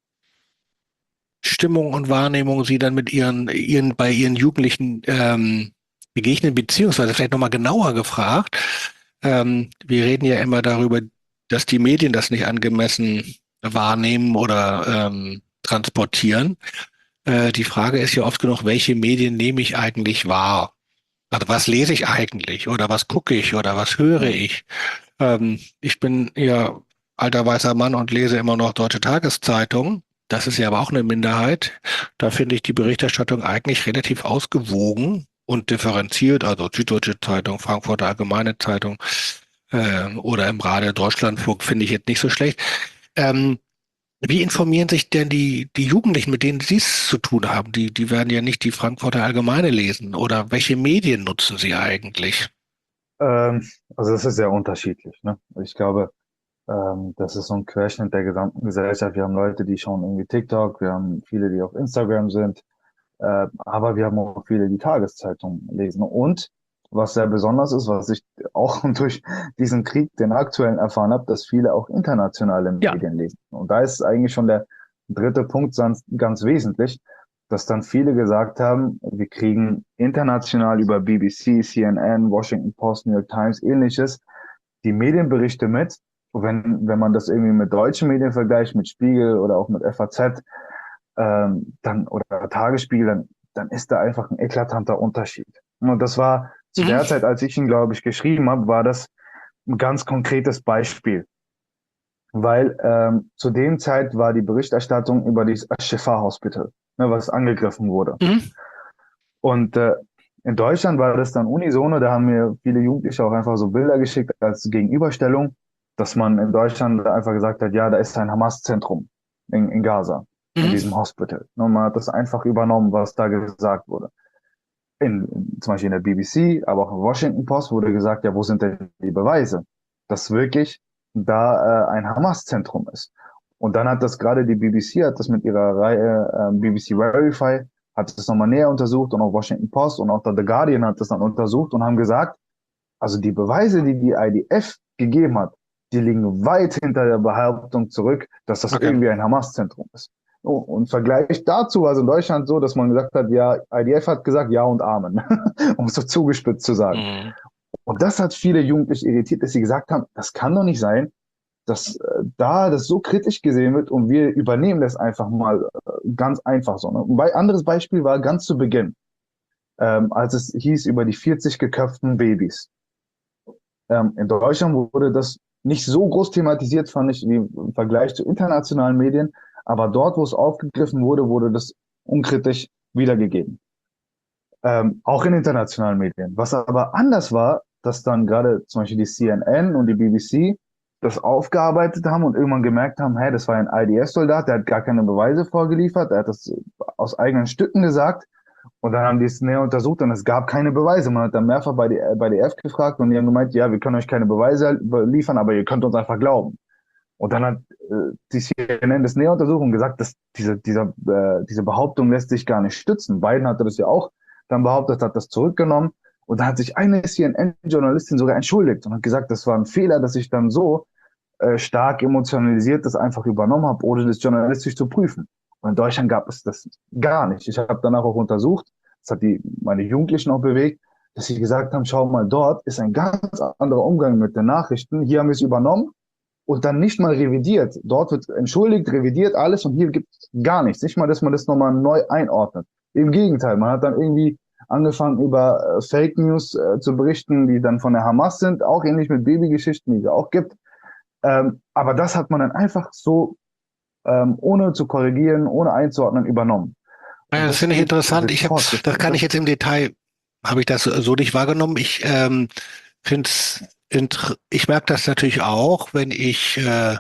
Stimmung und Wahrnehmung Sie dann mit bei Ihren Jugendlichen begegnen, beziehungsweise vielleicht nochmal genauer gefragt. Wir reden ja immer darüber, dass die Medien das nicht angemessen wahrnehmen oder transportieren. Die Frage ist ja oft genug, welche Medien nehme ich eigentlich wahr? Also was lese ich eigentlich oder was gucke ich oder was höre Mhm. ich? Ich bin ja alter weißer Mann und lese immer noch Deutsche Tageszeitung. Das ist ja aber auch eine Minderheit. Da finde ich die Berichterstattung eigentlich relativ ausgewogen und differenziert. Also Süddeutsche Zeitung, Frankfurter Allgemeine Zeitung oder im Radio Deutschlandfunk finde ich jetzt nicht so schlecht. Ähm, Wie informieren sich denn die Jugendlichen, mit denen Sie es zu tun haben? Die werden ja nicht die Frankfurter Allgemeine lesen. Oder welche Medien nutzen Sie eigentlich? Ähm, also das ist sehr unterschiedlich. Ne? Ich glaube, das ist so ein Querschnitt der gesamten Gesellschaft. Wir haben Leute, die schauen irgendwie TikTok, wir haben viele, die auf Instagram sind, aber wir haben auch viele, die Tageszeitungen lesen. Und was sehr besonders ist, was ich auch durch diesen Krieg, den aktuellen, erfahren habe, dass viele auch internationale Ja. Medien lesen. Und da ist eigentlich schon der dritte Punkt ganz wesentlich, dass dann viele gesagt haben, wir kriegen international über BBC, CNN, Washington Post, New York Times, ähnliches, die Medienberichte mit. Wenn man das irgendwie mit deutschen Medien vergleicht, mit Spiegel oder auch mit FAZ, dann oder Tagesspiegel, dann ist da einfach ein eklatanter Unterschied. Und das war zu Mhm. der Zeit, als ich ihn, glaube ich, geschrieben habe, war das ein ganz konkretes Beispiel. Weil zu dem Zeit war die Berichterstattung über das Al-Shifa Hospital, ne, was angegriffen wurde. Mhm. Und in Deutschland war das dann unisono, da haben mir viele Jugendliche auch einfach so Bilder geschickt als Gegenüberstellung, dass man in Deutschland einfach gesagt hat, ja, da ist ein Hamas-Zentrum in Gaza. in Mhm. diesem Hospital. Und man hat das einfach übernommen, was da gesagt wurde. Zum Beispiel in der BBC, aber auch in der Washington Post wurde gesagt, ja, wo sind denn die Beweise, dass wirklich da ein Hamas-Zentrum ist. Und dann hat das gerade die BBC, hat das mit ihrer Reihe BBC Verify, hat das nochmal näher untersucht und auch Washington Post und auch The Guardian hat das dann untersucht und haben gesagt, also die Beweise, die die IDF gegeben hat, die liegen weit hinter der Behauptung zurück, dass das Okay. irgendwie ein Hamas-Zentrum ist. Oh, und im Vergleich dazu war es in Deutschland so, dass man gesagt hat, ja, IDF hat gesagt ja und Amen, um es so zugespitzt zu sagen. Mhm. Und das hat viele Jugendliche irritiert, dass sie gesagt haben, das kann doch nicht sein, dass da das so kritisch gesehen wird und wir übernehmen das einfach mal ganz einfach so. Ne? Ein anderes Beispiel war ganz zu Beginn, als es hieß über die 40 geköpften Babys. In Deutschland wurde das nicht so groß thematisiert, fand ich, wie im Vergleich zu internationalen Medien. Aber dort, wo es aufgegriffen wurde, wurde das unkritisch wiedergegeben. Auch in internationalen Medien. Was aber anders war, dass dann gerade zum Beispiel die CNN und die BBC das aufgearbeitet haben und irgendwann gemerkt haben, hey, das war ein IDF-Soldat, der hat gar keine Beweise vorgeliefert, der hat das aus eigenen Stücken gesagt. Und dann haben die es näher untersucht und es gab keine Beweise. Man hat dann mehrfach bei der F gefragt und die haben gemeint, ja, wir können euch keine Beweise liefern, aber ihr könnt uns einfach glauben. Und dann hat die CNN das näher untersucht und gesagt, dass diese Behauptung lässt sich gar nicht stützen. Biden hatte das ja auch dann behauptet, hat das zurückgenommen. Und da hat sich eine CNN-Journalistin sogar entschuldigt und hat gesagt, das war ein Fehler, dass ich dann so stark emotionalisiert das einfach übernommen habe, ohne das journalistisch zu prüfen. Und in Deutschland gab es das gar nicht. Ich habe danach auch untersucht, das hat meine Jugendlichen auch bewegt, dass sie gesagt haben, schau mal, dort ist ein ganz anderer Umgang mit den Nachrichten. Hier haben wir es übernommen und dann nicht mal revidiert. Dort wird entschuldigt, revidiert alles und hier gibt es gar nichts. Nicht mal, dass man das nochmal neu einordnet. Im Gegenteil, man hat dann irgendwie angefangen, über Fake News zu berichten, die dann von der Hamas sind, auch ähnlich mit Babygeschichten, die es auch gibt. Aber das hat man dann einfach so, ohne zu korrigieren, ohne einzuordnen, übernommen. Ja, Und das das finde ich interessant. wird Das kann ich fortgeführt. jetzt im Detail, habe ich das so nicht wahrgenommen. Finde ich merke das natürlich auch, wenn ich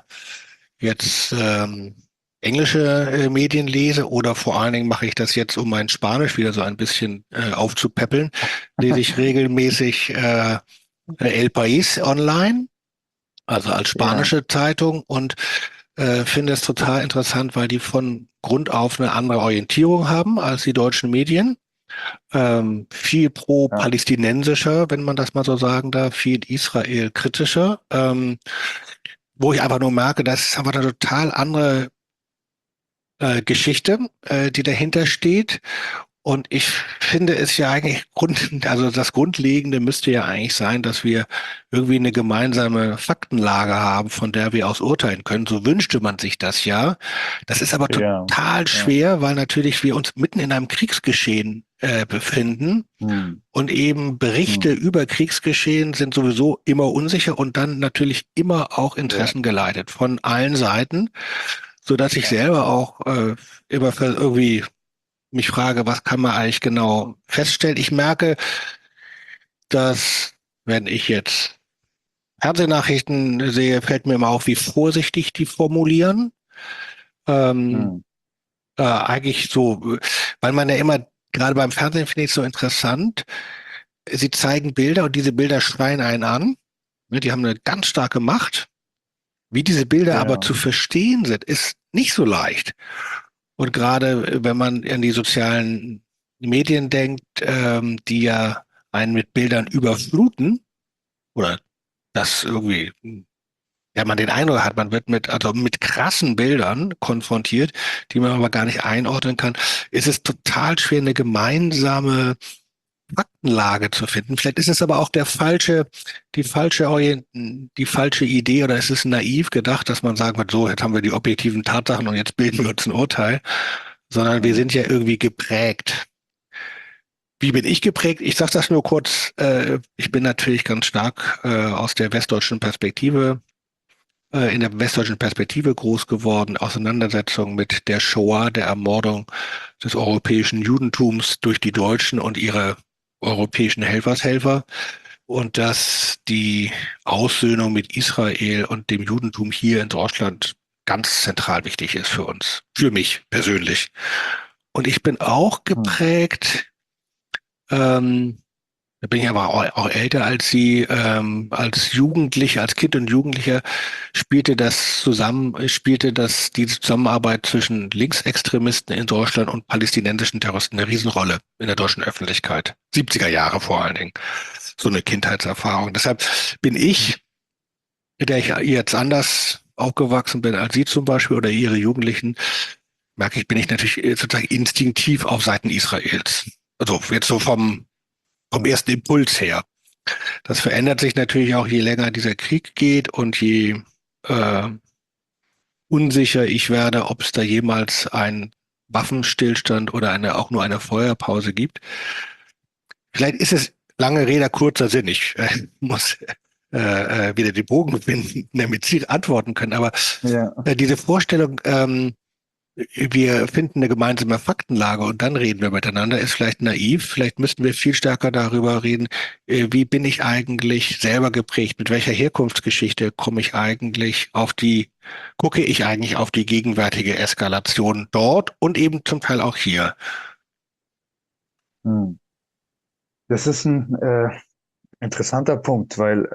jetzt englische Medien lese oder vor allen Dingen mache ich das jetzt, um mein Spanisch wieder so ein bisschen aufzupäppeln, lese ich regelmäßig El País online, also als Ja, spanische Zeitung und finde es total interessant, weil die von Grund auf eine andere Orientierung haben als die deutschen Medien. Viel ja, pro-palästinensischer, wenn man das mal so sagen darf, viel Israel-kritischer, wo ich einfach nur merke, das ist einfach eine total andere Geschichte, die dahinter steht. Und ich finde es ja eigentlich also das Grundlegende müsste ja eigentlich sein, dass wir irgendwie eine gemeinsame Faktenlage haben, von der wir aus urteilen können. So wünschte man sich das ja. Das ist aber ja, total ja. schwer, weil natürlich wir uns mitten in einem Kriegsgeschehen befinden. Hm, Und eben Berichte hm, über Kriegsgeschehen sind sowieso immer unsicher und dann natürlich immer auch ja, interessengeleitet von allen Seiten, so dass ich ja, selber auch immer irgendwie mich frage, was kann man eigentlich genau feststellen? Ich merke, dass wenn ich jetzt Fernsehnachrichten sehe, fällt mir immer auf, wie vorsichtig die formulieren. Ähm, hm, eigentlich so, weil man ja immer, gerade beim Fernsehen finde ich es so interessant, sie zeigen Bilder und diese Bilder schreien einen an. Ne, die haben eine ganz starke Macht. Wie diese Bilder aber ja, zu verstehen sind, ist nicht so leicht. Und gerade wenn man an die sozialen Medien denkt, die ja einen mit Bildern überfluten oder das irgendwie, ja, man den Eindruck hat, man wird also mit krassen Bildern konfrontiert, die man aber gar nicht einordnen kann, ist es total schwer, eine gemeinsame Faktenlage zu finden. Vielleicht ist es aber auch die falsche Idee oder es ist naiv gedacht, dass man sagen wird, so, jetzt haben wir die objektiven Tatsachen und jetzt bilden wir uns ein Urteil, sondern wir hm, sind ja irgendwie geprägt. Wie bin ich geprägt? Ich sage das nur kurz. Ich bin natürlich ganz stark aus der westdeutschen Perspektive, in der westdeutschen Perspektive groß geworden. Auseinandersetzung mit der Shoah, der Ermordung des europäischen Judentums durch die Deutschen und ihre europäischen Helfershelfer. Und dass die Aussöhnung mit Israel und dem Judentum hier in Deutschland ganz zentral wichtig ist für uns, für mich persönlich. Und ich bin auch Hm. geprägt, ähm, da bin ich aber auch älter als Sie, als Jugendlicher, als Kind und Jugendlicher diese Zusammenarbeit zwischen Linksextremisten in Deutschland und palästinensischen Terroristen eine Riesenrolle in der deutschen Öffentlichkeit. 70er Jahre vor allen Dingen. So eine Kindheitserfahrung. Deshalb bin ich, der ich jetzt anders aufgewachsen bin als Sie zum Beispiel oder Ihre Jugendlichen, merke ich, bin ich natürlich sozusagen instinktiv auf Seiten Israels. Also jetzt so vom ersten Impuls her. Das verändert sich natürlich auch, je länger dieser Krieg geht und je äh, unsicher ich werde, ob es da jemals einen Waffenstillstand oder auch nur eine Feuerpause gibt. Vielleicht ist es lange Rede, kurzer Sinn. Ich muss wieder den Bogen finden, damit Sie antworten können. Aber Ja. diese Vorstellung, wir finden eine gemeinsame Faktenlage und dann reden wir miteinander, ist vielleicht naiv. Vielleicht müssten wir viel stärker darüber reden, wie bin ich eigentlich selber geprägt? Mit welcher Herkunftsgeschichte gucke ich eigentlich auf die gegenwärtige Eskalation dort und eben zum Teil auch hier? Hm. Das ist ein interessanter Punkt, weil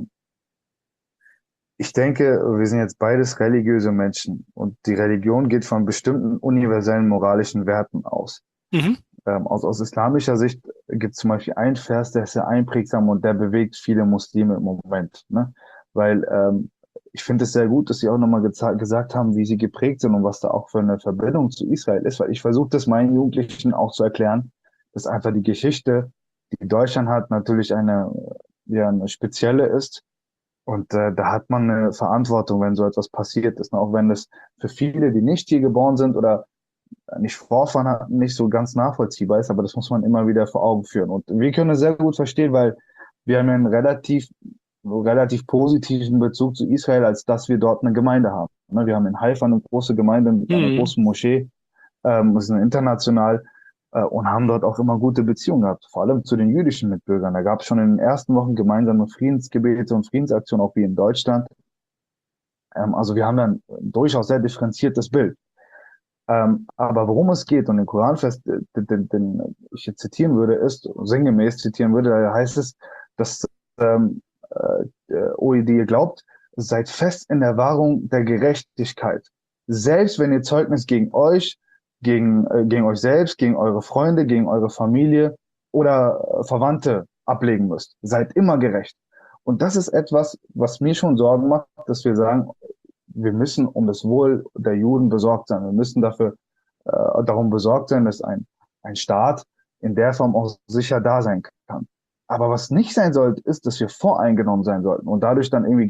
ich denke, wir sind jetzt beides religiöse Menschen und die Religion geht von bestimmten universellen moralischen Werten aus. Mhm. Aus islamischer Sicht gibt es zum Beispiel einen Vers, der ist sehr einprägsam und der bewegt viele Muslime im Moment. Ne? Weil ich finde es sehr gut, dass Sie auch nochmal gesagt haben, wie Sie geprägt sind und was da auch für eine Verbindung zu Israel ist, weil ich versuche das meinen Jugendlichen auch zu erklären, dass einfach die Geschichte, die Deutschland hat, natürlich eine spezielle ist. Und da hat man eine Verantwortung, wenn so etwas passiert ist. Und auch wenn das für viele, die nicht hier geboren sind oder nicht Vorfahren hatten, nicht so ganz nachvollziehbar ist, aber das muss man immer wieder vor Augen führen. Und wir können es sehr gut verstehen, weil wir haben einen relativ positiven Bezug zu Israel, als dass wir dort eine Gemeinde haben. Ne, wir haben in Haifa eine große Gemeinde mit einer Mhm. großen Moschee, wir sind international und haben dort auch immer gute Beziehungen gehabt, vor allem zu den jüdischen Mitbürgern. Da gab es schon in den ersten Wochen gemeinsame Friedensgebete und Friedensaktionen, auch wie in Deutschland. Also wir haben dann durchaus sehr differenziertes Bild. Aber worum es geht und den Koranvers, den ich jetzt zitieren würde, ist, sinngemäß zitieren würde, da heißt es, dass die ihr glaubt, seid fest in der Wahrung der Gerechtigkeit. Selbst wenn ihr Zeugnis gegen euch, gegen euch selbst, gegen eure Freunde, gegen eure Familie oder Verwandte ablegen müsst. Seid immer gerecht. Und das ist etwas, was mir schon Sorgen macht, dass wir sagen, wir müssen um das Wohl der Juden besorgt sein. Wir müssen darum besorgt sein, dass ein Staat in der Form auch sicher da sein kann. Aber was nicht sein sollte, ist, dass wir voreingenommen sein sollten und dadurch dann irgendwie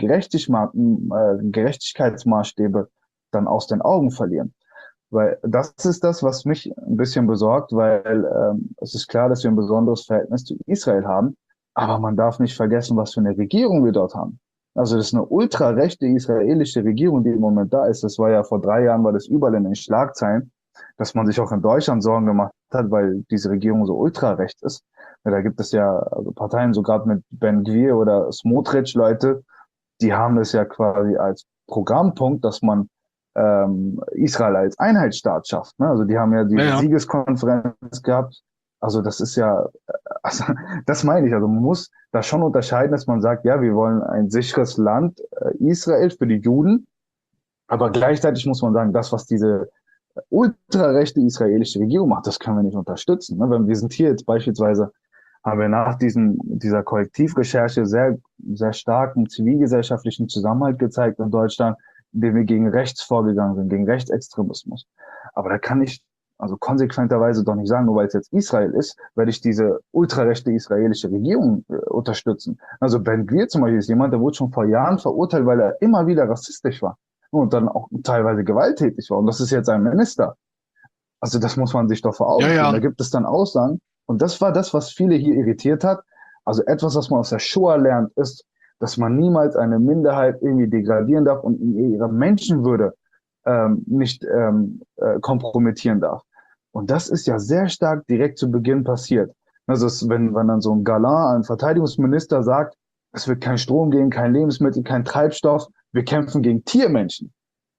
Gerechtigkeitsmaßstäbe dann aus den Augen verlieren. Weil das ist das, was mich ein bisschen besorgt, weil es ist klar, dass wir ein besonderes Verhältnis zu Israel haben, aber man darf nicht vergessen, was für eine Regierung wir dort haben. Also das ist eine ultrarechte israelische Regierung, die im Moment da ist. Das war ja vor 3 Jahren, war das überall in den Schlagzeilen, dass man sich auch in Deutschland Sorgen gemacht hat, weil diese Regierung so ultrarecht ist. Ja, da gibt es ja also Parteien, so gerade mit Ben Gvir oder Smotrich Leute, die haben das ja quasi als Programmpunkt, dass man Israel als Einheitsstaat schafft. Ne? Also die haben ja Ja, diese ja. Siegeskonferenz gehabt. Also das ist ja, also das meine ich. Also man muss da schon unterscheiden, dass man sagt, ja, wir wollen ein sicheres Land, Israel für die Juden, aber gleichzeitig muss man sagen, das, was diese ultrarechte israelische Regierung macht, das können wir nicht unterstützen. Ne? Wenn wir sind hier jetzt beispielsweise, haben wir nach dieser Korrektivrecherche sehr starken zivilgesellschaftlichen Zusammenhalt gezeigt in Deutschland, indem wir gegen rechts vorgegangen sind, gegen Rechtsextremismus. Aber da kann ich also konsequenterweise doch nicht sagen, nur weil es jetzt Israel ist, werde ich diese ultrarechte israelische Regierung unterstützen. Also Ben Gvir zum Beispiel ist jemand, der wurde schon vor Jahren verurteilt, weil er immer wieder rassistisch war und dann auch teilweise gewalttätig war. Und das ist jetzt ein Minister. Also das muss man sich doch vor Ja, Augen führen. ja. Da gibt es dann Aussagen. Und das war das, was viele hier irritiert hat. Also etwas, was man aus der Shoah lernt, ist, dass man niemals eine Minderheit irgendwie degradieren darf und ihre Menschenwürde nicht kompromittieren darf. Und das ist ja sehr stark direkt zu Beginn passiert. Also wenn dann so ein Galan, ein Verteidigungsminister sagt, es wird kein Strom geben, kein Lebensmittel, kein Treibstoff, wir kämpfen gegen Tiermenschen.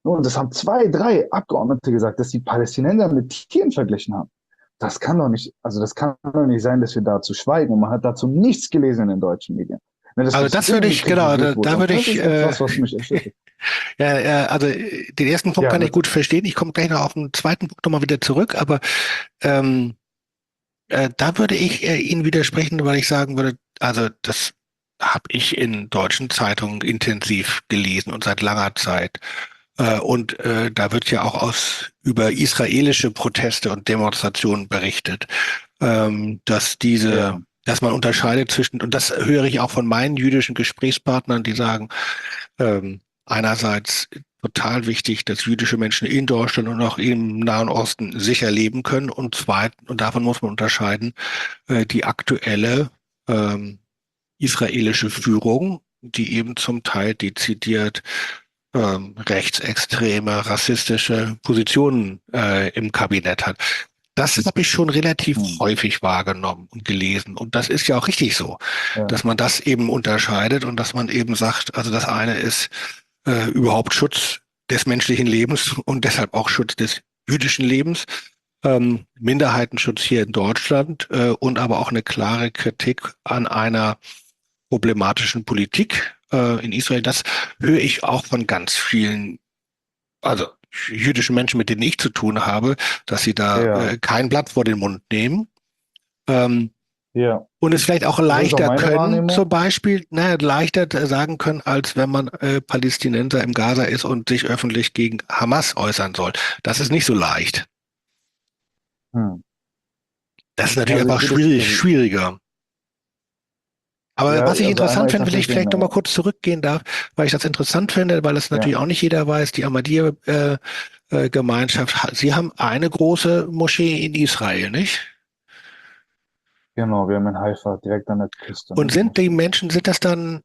Und das haben 2, 3 Abgeordnete gesagt, dass die Palästinenser mit Tieren verglichen haben. Das kann doch nicht, also das kann doch nicht sein, dass wir dazu schweigen. Und man hat dazu nichts gelesen in den deutschen Medien. Ne, dass Also das das würde irgendwie ich, genau, kritisiert wurde. da Und würde das ich, ist etwas, was mich erschüttert. also den ersten Punkt Ja, kann ich bitte. gut verstehen. Ich komme gleich noch auf den zweiten Punkt nochmal wieder zurück, aber ähm, da würde ich Ihnen widersprechen, weil ich sagen würde, also das habe ich in deutschen Zeitungen intensiv gelesen und seit langer Zeit. Und da wird ja auch über israelische Proteste und Demonstrationen berichtet, Ja, dass man unterscheidet zwischen, und das höre ich auch von meinen jüdischen Gesprächspartnern, die sagen, einerseits total wichtig, dass jüdische Menschen in Deutschland und auch im Nahen Osten sicher leben können, und zweitens, und davon muss man unterscheiden, die aktuelle israelische Führung, die eben zum Teil dezidiert rechtsextreme, rassistische Positionen im Kabinett hat. Das habe ich schon relativ hm, häufig wahrgenommen und gelesen. Und das ist ja auch richtig so, ja, dass man das eben unterscheidet und dass man eben sagt, also das eine ist überhaupt Schutz des menschlichen Lebens und deshalb auch Schutz des jüdischen Lebens, Minderheitenschutz hier in Deutschland und aber auch eine klare Kritik an einer problematischen Politik in Israel. Das höre ich auch von ganz vielen, also jüdischen Menschen, mit denen ich zu tun habe, dass sie da ja, kein Blatt vor den Mund nehmen. Ähm, ja. und es vielleicht auch Das ist auch leichter meine können, zum Wahrnehmung. Beispiel, naja, leichter sagen können, als wenn man Palästinenser im Gaza ist und sich öffentlich gegen Hamas äußern soll. Das ist nicht so leicht. Hm. Das ist natürlich Also ich einfach sehe das, schwieriger. Aber ja, was ich also einmal interessant ist finde, natürlich vielleicht nochmal kurz zurückgehen darf, weil ich das interessant finde, weil das ja, natürlich auch nicht jeder weiß, die Ahmadiyya-Gemeinschaft, sie haben eine große Moschee in Israel, nicht? genau, wir haben in Haifa direkt an der Küste, ne, Und die sind die Moschee. Menschen, sind das dann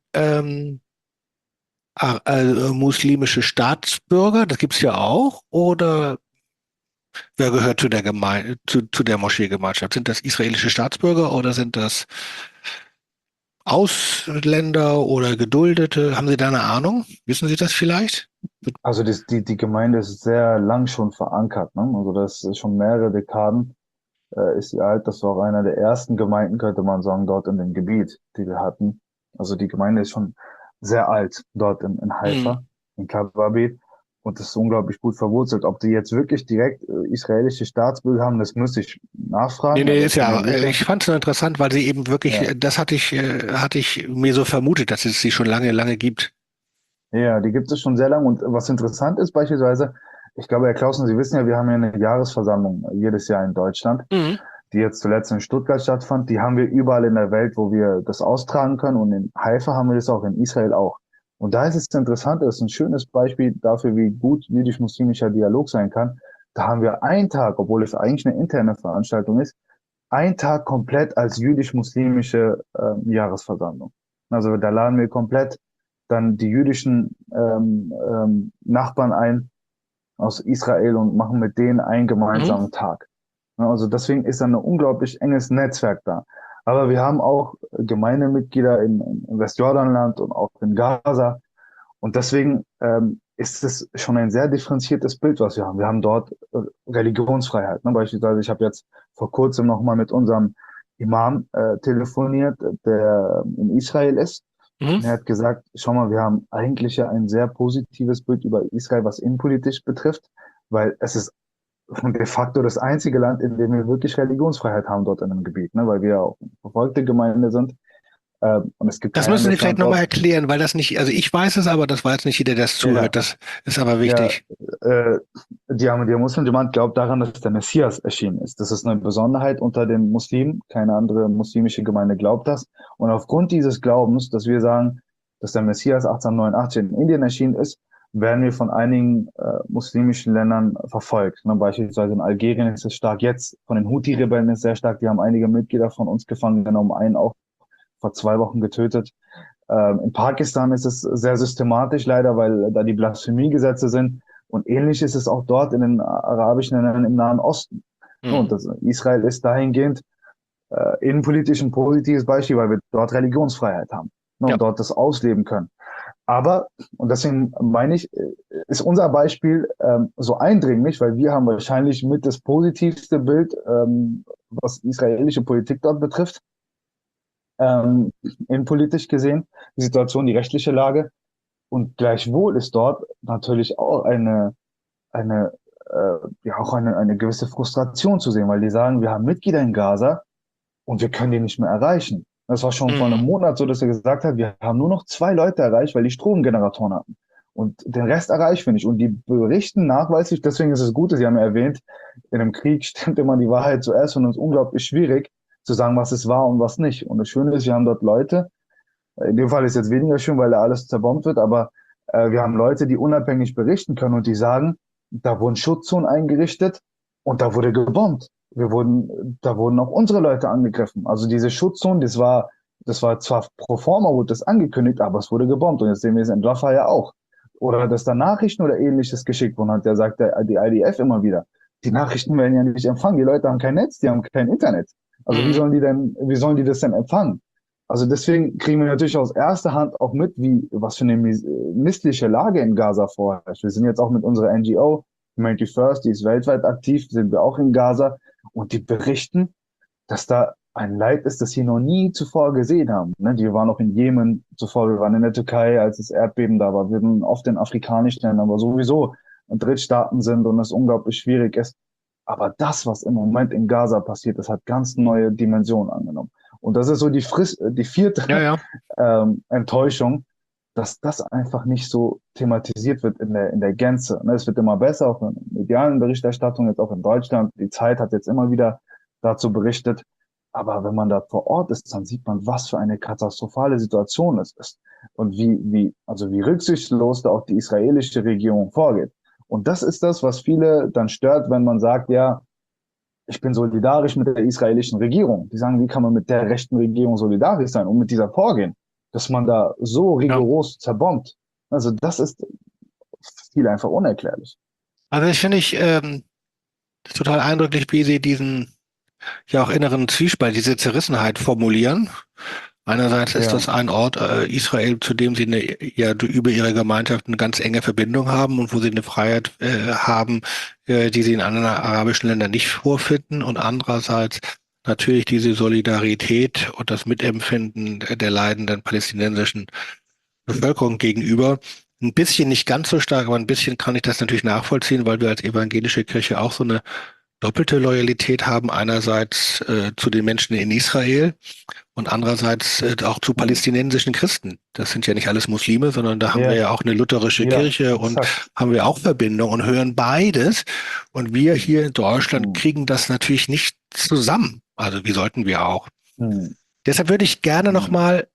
muslimische Staatsbürger? Das gibt's ja auch. Oder wer gehört zu der zu der Moscheegemeinschaft? Sind das israelische Staatsbürger oder sind das Ausländer oder Geduldete? Haben Sie da eine Ahnung? Wissen Sie das vielleicht? Also die Gemeinde ist sehr lang schon verankert, ne? Also das ist schon mehrere Dekaden, ist sie alt. Das war auch einer der ersten Gemeinden, könnte man sagen, dort in dem Gebiet, die wir hatten. Also die Gemeinde ist schon sehr alt dort in Hm. Haifa, in Kababit. Und das ist unglaublich gut verwurzelt. Ob die jetzt wirklich direkt israelische Staatsbürger haben, das müsste ich Nee, nachfragen, nee, aber ist ich bin ja, mir sicher. ich fand es nur interessant, weil sie eben wirklich, Ja, das hatte ich mir so vermutet, dass es sie schon lange gibt. ja, die gibt es schon sehr lange. Und was interessant ist beispielsweise, ich glaube, Herr Clausen, Sie wissen ja, wir haben ja eine Jahresversammlung jedes Jahr in Deutschland, Mhm. die jetzt zuletzt in Stuttgart stattfand. Die haben wir überall in der Welt, wo wir das austragen können. Und in Haifa haben wir das auch, in Israel auch. Und da ist es interessant, das ist ein schönes Beispiel dafür, wie gut jüdisch-muslimischer Dialog sein kann. Da haben wir einen Tag, obwohl es eigentlich eine interne Veranstaltung ist, einen Tag komplett als jüdisch-muslimische Jahresversammlung. Also da laden wir komplett dann die jüdischen Nachbarn ein aus Israel und machen mit denen einen Mhm. gemeinsamen Tag. Ja, also deswegen ist da ein unglaublich enges Netzwerk da. Aber wir haben auch Gemeindemitglieder in Westjordanland und auch in Gaza. Und deswegen ist es schon ein sehr differenziertes Bild, was wir haben. Wir haben dort Religionsfreiheit. Ne? Beispielsweise, ich habe jetzt vor kurzem nochmal mit unserem Imam telefoniert, der in Israel ist. Mhm. Und er hat gesagt, schau mal, wir haben eigentlich ja ein sehr positives Bild über Israel, was innenpolitisch betrifft, weil es ist de facto das einzige Land, in dem wir wirklich Religionsfreiheit haben dort in dem Gebiet, ne? Weil wir ja auch eine verfolgte Gemeinde sind. Und es gibt Das kein müssen Sie anderes vielleicht Land nochmal dort. erklären, weil das nicht, also ich weiß es, aber das weiß nicht jeder, der es zuhört. Ja, Das ist aber ja, wichtig. äh, die Muslim-Jamaat glaubt daran, dass der Messias erschienen ist. Das ist eine Besonderheit unter den Muslimen. Keine andere muslimische Gemeinde glaubt das. Und aufgrund dieses Glaubens, dass wir sagen, dass der Messias 1889 in Indien erschienen ist, werden wir von einigen muslimischen Ländern verfolgt. Ne, beispielsweise in Algerien ist es stark jetzt, von den Houthi-Rebellen ist es sehr stark. Die haben einige Mitglieder von uns gefangen genommen, einen auch vor 2 Wochen getötet. In Pakistan ist es sehr systematisch leider, weil da die Blasphemiegesetze sind. Und ähnlich ist es auch dort in den arabischen Ländern im Nahen Osten. Und Mhm. Israel ist dahingehend innenpolitisch ein positives Beispiel, weil wir dort Religionsfreiheit haben, ne, Ja. und dort das ausleben können. Aber, und deswegen meine ich, ist unser Beispiel so eindringlich, weil wir haben wahrscheinlich mit das positivste Bild, was israelische Politik dort betrifft, innenpolitisch gesehen, die Situation, die rechtliche Lage. Und gleichwohl ist dort natürlich auch eine, ja, auch eine gewisse Frustration zu sehen, weil die sagen, wir haben Mitglieder in Gaza und wir können die nicht mehr erreichen. Das war schon vor einem Mhm. Monat so, dass er gesagt hat, wir haben nur noch 2 Leute erreicht, weil die Stromgeneratoren hatten. Und den Rest erreichen wir nicht. Und die berichten nachweislich, deswegen ist es gut, Sie haben ja erwähnt, in einem Krieg stimmt immer die Wahrheit zuerst und es ist unglaublich schwierig zu sagen, was es war und was nicht. Und das Schöne ist, wir haben dort Leute, in dem Fall ist jetzt weniger schön, weil da alles zerbombt wird, aber wir haben Leute, die unabhängig berichten können und die sagen, da wurden Schutzzonen eingerichtet und da wurde gebombt. Da wurden auch unsere Leute angegriffen. Also diese Schutzzonen, das war zwar pro forma wurde das angekündigt, aber es wurde gebombt. Und jetzt sehen wir es in Rafah ja auch. Oder dass da Nachrichten oder ähnliches geschickt wurden, hat der sagt die IDF immer wieder. Die Nachrichten werden ja nicht empfangen. Die Leute haben kein Netz, die haben kein Internet. Also Mhm. wie sollen die das denn empfangen? Also deswegen kriegen wir natürlich aus erster Hand auch mit, was für eine missliche Lage in Gaza vorherrscht. Wir sind jetzt auch mit unserer NGO, Humanity First, die ist weltweit aktiv, sind wir auch in Gaza und die berichten, dass da ein Leid ist, das sie noch nie zuvor gesehen haben. Ne? Die waren auch in Jemen zuvor, wir waren in der Türkei, als das Erdbeben da war. Wir sind oft in afrikanischen Ländern, aber sowieso in Drittstaaten sind und es unglaublich schwierig ist. Aber das, was im Moment in Gaza passiert, das hat ganz neue Dimensionen angenommen. Und das ist so die vierte Ja, ja. Enttäuschung, dass das einfach nicht so thematisiert wird in der Gänze. Ne, es wird immer besser, auch in der medialen Berichterstattung, jetzt auch in Deutschland. Die Zeit hat jetzt immer wieder dazu berichtet. Aber wenn man da vor Ort ist, dann sieht man, was für eine katastrophale Situation es ist. Und also wie rücksichtslos da auch die israelische Regierung vorgeht. Und das ist das, was viele dann stört, wenn man sagt, ja, ich bin solidarisch mit der israelischen Regierung. Die sagen, wie kann man mit der rechten Regierung solidarisch sein und mit dieser Vorgehen, dass man da so Ja. rigoros zerbombt. Also das ist viel einfach unerklärlich. Also ich finde total eindrücklich, wie Sie diesen ja auch inneren Zwiespalt, diese Zerrissenheit formulieren. Einerseits ist Ja, das ein Ort, Israel, zu dem Sie ja über Ihre Gemeinschaft eine ganz enge Verbindung haben und wo Sie eine Freiheit haben, die Sie in anderen arabischen Ländern nicht vorfinden. Und andererseits natürlich diese Solidarität und das Mitempfinden der leidenden palästinensischen Bevölkerung gegenüber. Ein bisschen nicht ganz so stark, aber ein bisschen kann ich das natürlich nachvollziehen, weil wir als evangelische Kirche auch so eine doppelte Loyalität haben. Einerseits zu den Menschen in Israel und andererseits auch zu hm. palästinensischen Christen. Das sind ja nicht alles Muslime, sondern da haben wir Ja, ja auch eine lutherische ja, Kirche und exakt. haben wir auch Verbindung und hören beides. Und wir hier in Deutschland Hm, kriegen das natürlich nicht zusammen. Also wie sollten wir auch? hm, Deshalb würde ich gerne hm. nochmal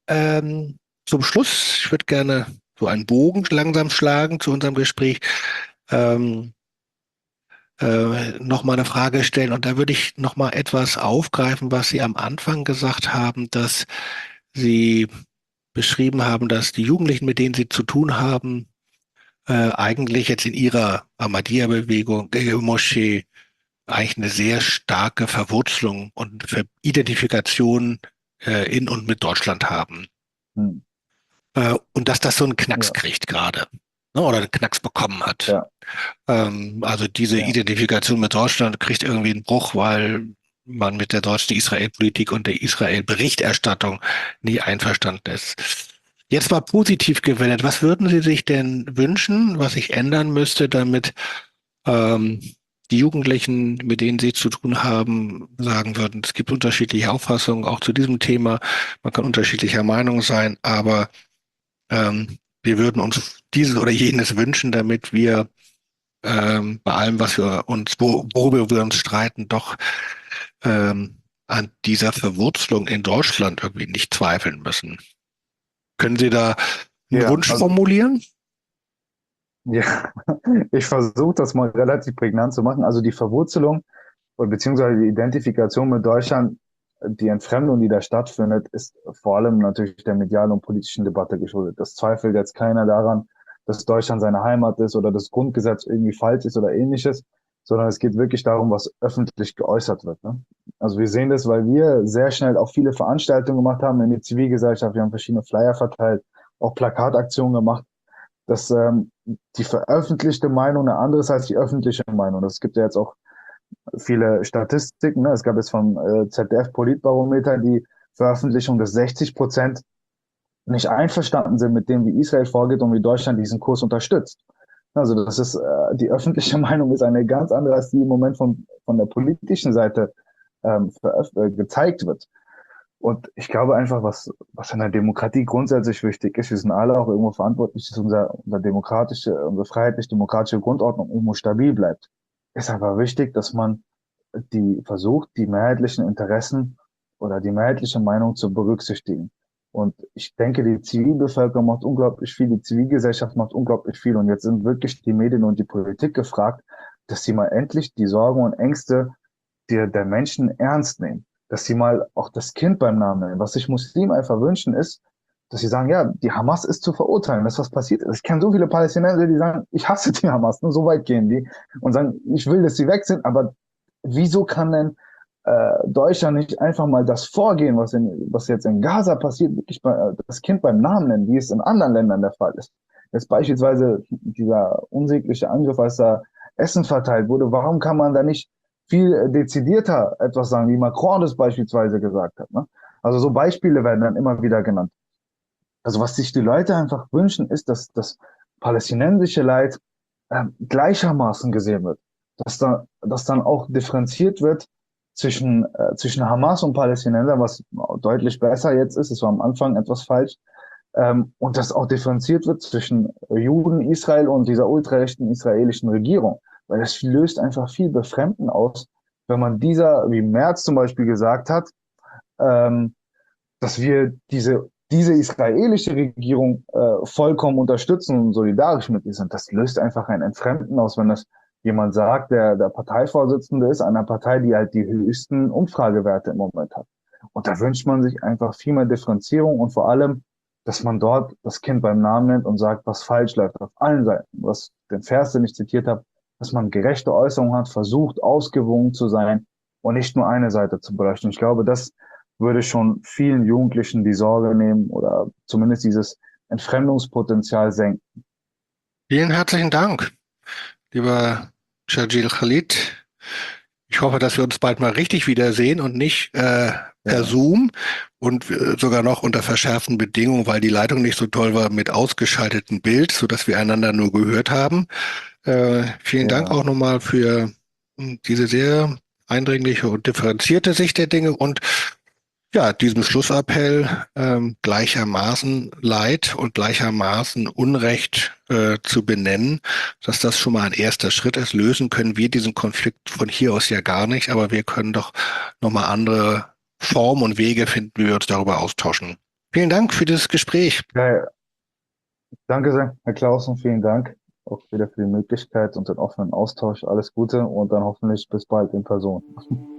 zum Schluss, ich würde gerne so einen Bogen langsam schlagen zu unserem Gespräch, ähm, noch mal eine Frage stellen. Und da würde ich noch mal etwas aufgreifen, was Sie am Anfang gesagt haben, dass Sie beschrieben haben, dass die Jugendlichen, mit denen Sie zu tun haben, eigentlich jetzt in ihrer Ahmadiyya-Bewegung, Moschee, eigentlich eine sehr starke Verwurzelung und Identifikation in und mit Deutschland haben. Hm. Und dass das so einen Knacks Ja, kriegt gerade, ne, oder einen Knacks bekommen hat. ja, Also diese ja. Identifikation mit Deutschland kriegt irgendwie einen Bruch, weil man mit der deutschen Israel-Politik und der Israel-Berichterstattung nie einverstanden ist. Jetzt mal positiv gewendet. Was würden Sie sich denn wünschen, was sich ändern müsste, damit ähm, die Jugendlichen, mit denen Sie zu tun haben, sagen würden, es gibt unterschiedliche Auffassungen auch zu diesem Thema. Man kann unterschiedlicher Meinung sein, aber wir würden uns dieses oder jenes wünschen, damit wir bei allem, was wir uns, worüber wir uns streiten, doch an dieser Verwurzelung in Deutschland irgendwie nicht zweifeln müssen. Können Sie da einen Ja, Wunsch also, formulieren? ja, ich versuche das mal relativ prägnant zu machen. Also die Verwurzelung oder beziehungsweise die Identifikation mit Deutschland, die Entfremdung, die da stattfindet, ist vor allem natürlich der medialen und politischen Debatte geschuldet. Das zweifelt jetzt keiner daran, dass Deutschland seine Heimat ist oder das Grundgesetz irgendwie falsch ist oder ähnliches, sondern es geht wirklich darum, was öffentlich geäußert wird. Ne? Also wir sehen das, weil wir sehr schnell auch viele Veranstaltungen gemacht haben in der Zivilgesellschaft. Wir haben verschiedene Flyer verteilt auch Plakataktionen gemacht, dass die veröffentlichte Meinung eine andere ist als die öffentliche Meinung. Es gibt ja jetzt auch viele Statistiken. Ne? Es gab jetzt vom ZDF Politbarometer die Veröffentlichung, dass 60% nicht einverstanden sind mit dem, wie Israel vorgeht und wie Deutschland diesen Kurs unterstützt. Also das ist, die öffentliche Meinung ist eine ganz andere, als die im Moment von der politischen Seite gezeigt wird. Und ich glaube einfach, was in der Demokratie grundsätzlich wichtig ist, wir sind alle auch irgendwo verantwortlich, dass unsere freiheitlich-demokratische Grundordnung irgendwo stabil bleibt. Ist einfach wichtig, dass man versucht, die mehrheitlichen Interessen oder die mehrheitliche Meinung zu berücksichtigen. Und ich denke, die Zivilbevölkerung macht unglaublich viel, die Zivilgesellschaft macht unglaublich viel. Und jetzt sind wirklich die Medien und die Politik gefragt, dass sie mal endlich die Sorgen und Ängste der Menschen ernst nehmen. Dass sie mal auch das Kind beim Namen nennen. Was sich Muslimen einfach wünschen, ist, dass sie sagen, ja, die Hamas ist zu verurteilen, das was passiert ist. Ich kenne so viele Palästinenser, die sagen, ich hasse die Hamas, nur so weit gehen die und sagen, ich will, dass sie weg sind, aber wieso kann denn Deutschland nicht einfach mal das Vorgehen, was jetzt in Gaza passiert, wirklich das Kind beim Namen nennen, wie es in anderen Ländern der Fall ist? Jetzt beispielsweise dieser unsägliche Angriff, als da Essen verteilt wurde, warum kann man da nicht viel dezidierter etwas sagen, wie Macron das beispielsweise gesagt hat? Ne? Also so Beispiele werden dann immer wieder genannt. Also was sich die Leute einfach wünschen, ist, dass das palästinensische Leid gleichermaßen gesehen wird. Dass dann auch differenziert wird zwischen Hamas und Palästinensern, was deutlich besser jetzt ist. Es war am Anfang etwas falsch. Und dass auch differenziert wird zwischen Juden, Israel und dieser ultrarechten israelischen Regierung. Weil das löst einfach viel Befremden aus, wenn man wie Merz zum Beispiel gesagt hat, dass wir diese israelische Regierung vollkommen unterstützen und solidarisch mit ihr sind. Das löst einfach ein Entfremden aus, wenn das jemand sagt, der Parteivorsitzende ist, einer Partei, die halt die höchsten Umfragewerte im Moment hat. Und da wünscht man sich einfach viel mehr Differenzierung und vor allem, dass man dort das Kind beim Namen nennt und sagt, was falsch läuft auf allen Seiten. Was den Vers, den ich zitiert habe, dass man gerechte Äußerungen hat, versucht, ausgewogen zu sein und nicht nur eine Seite zu beleuchten. Ich glaube, das würde schon vielen Jugendlichen die Sorge nehmen oder zumindest dieses Entfremdungspotenzial senken. Vielen herzlichen Dank, lieber Shajil Khalid. Ich hoffe, dass wir uns bald mal richtig wiedersehen und nicht per Zoom und sogar noch unter verschärften Bedingungen, weil die Leitung nicht so toll war mit ausgeschaltetem Bild, sodass wir einander nur gehört haben. Vielen Dank auch nochmal für diese sehr eindringliche und differenzierte Sicht der Dinge und ja, diesem Schlussappell gleichermaßen Leid und gleichermaßen Unrecht zu benennen, dass das schon mal ein erster Schritt ist. Lösen können wir diesen Konflikt von hier aus ja gar nicht, aber wir können doch nochmal andere Formen und Wege finden, wie wir uns darüber austauschen. Vielen Dank für dieses Gespräch. Ja, danke sehr, Herr Klaus, und vielen Dank auch wieder für die Möglichkeit und den offenen Austausch. Alles Gute und dann hoffentlich bis bald in Person.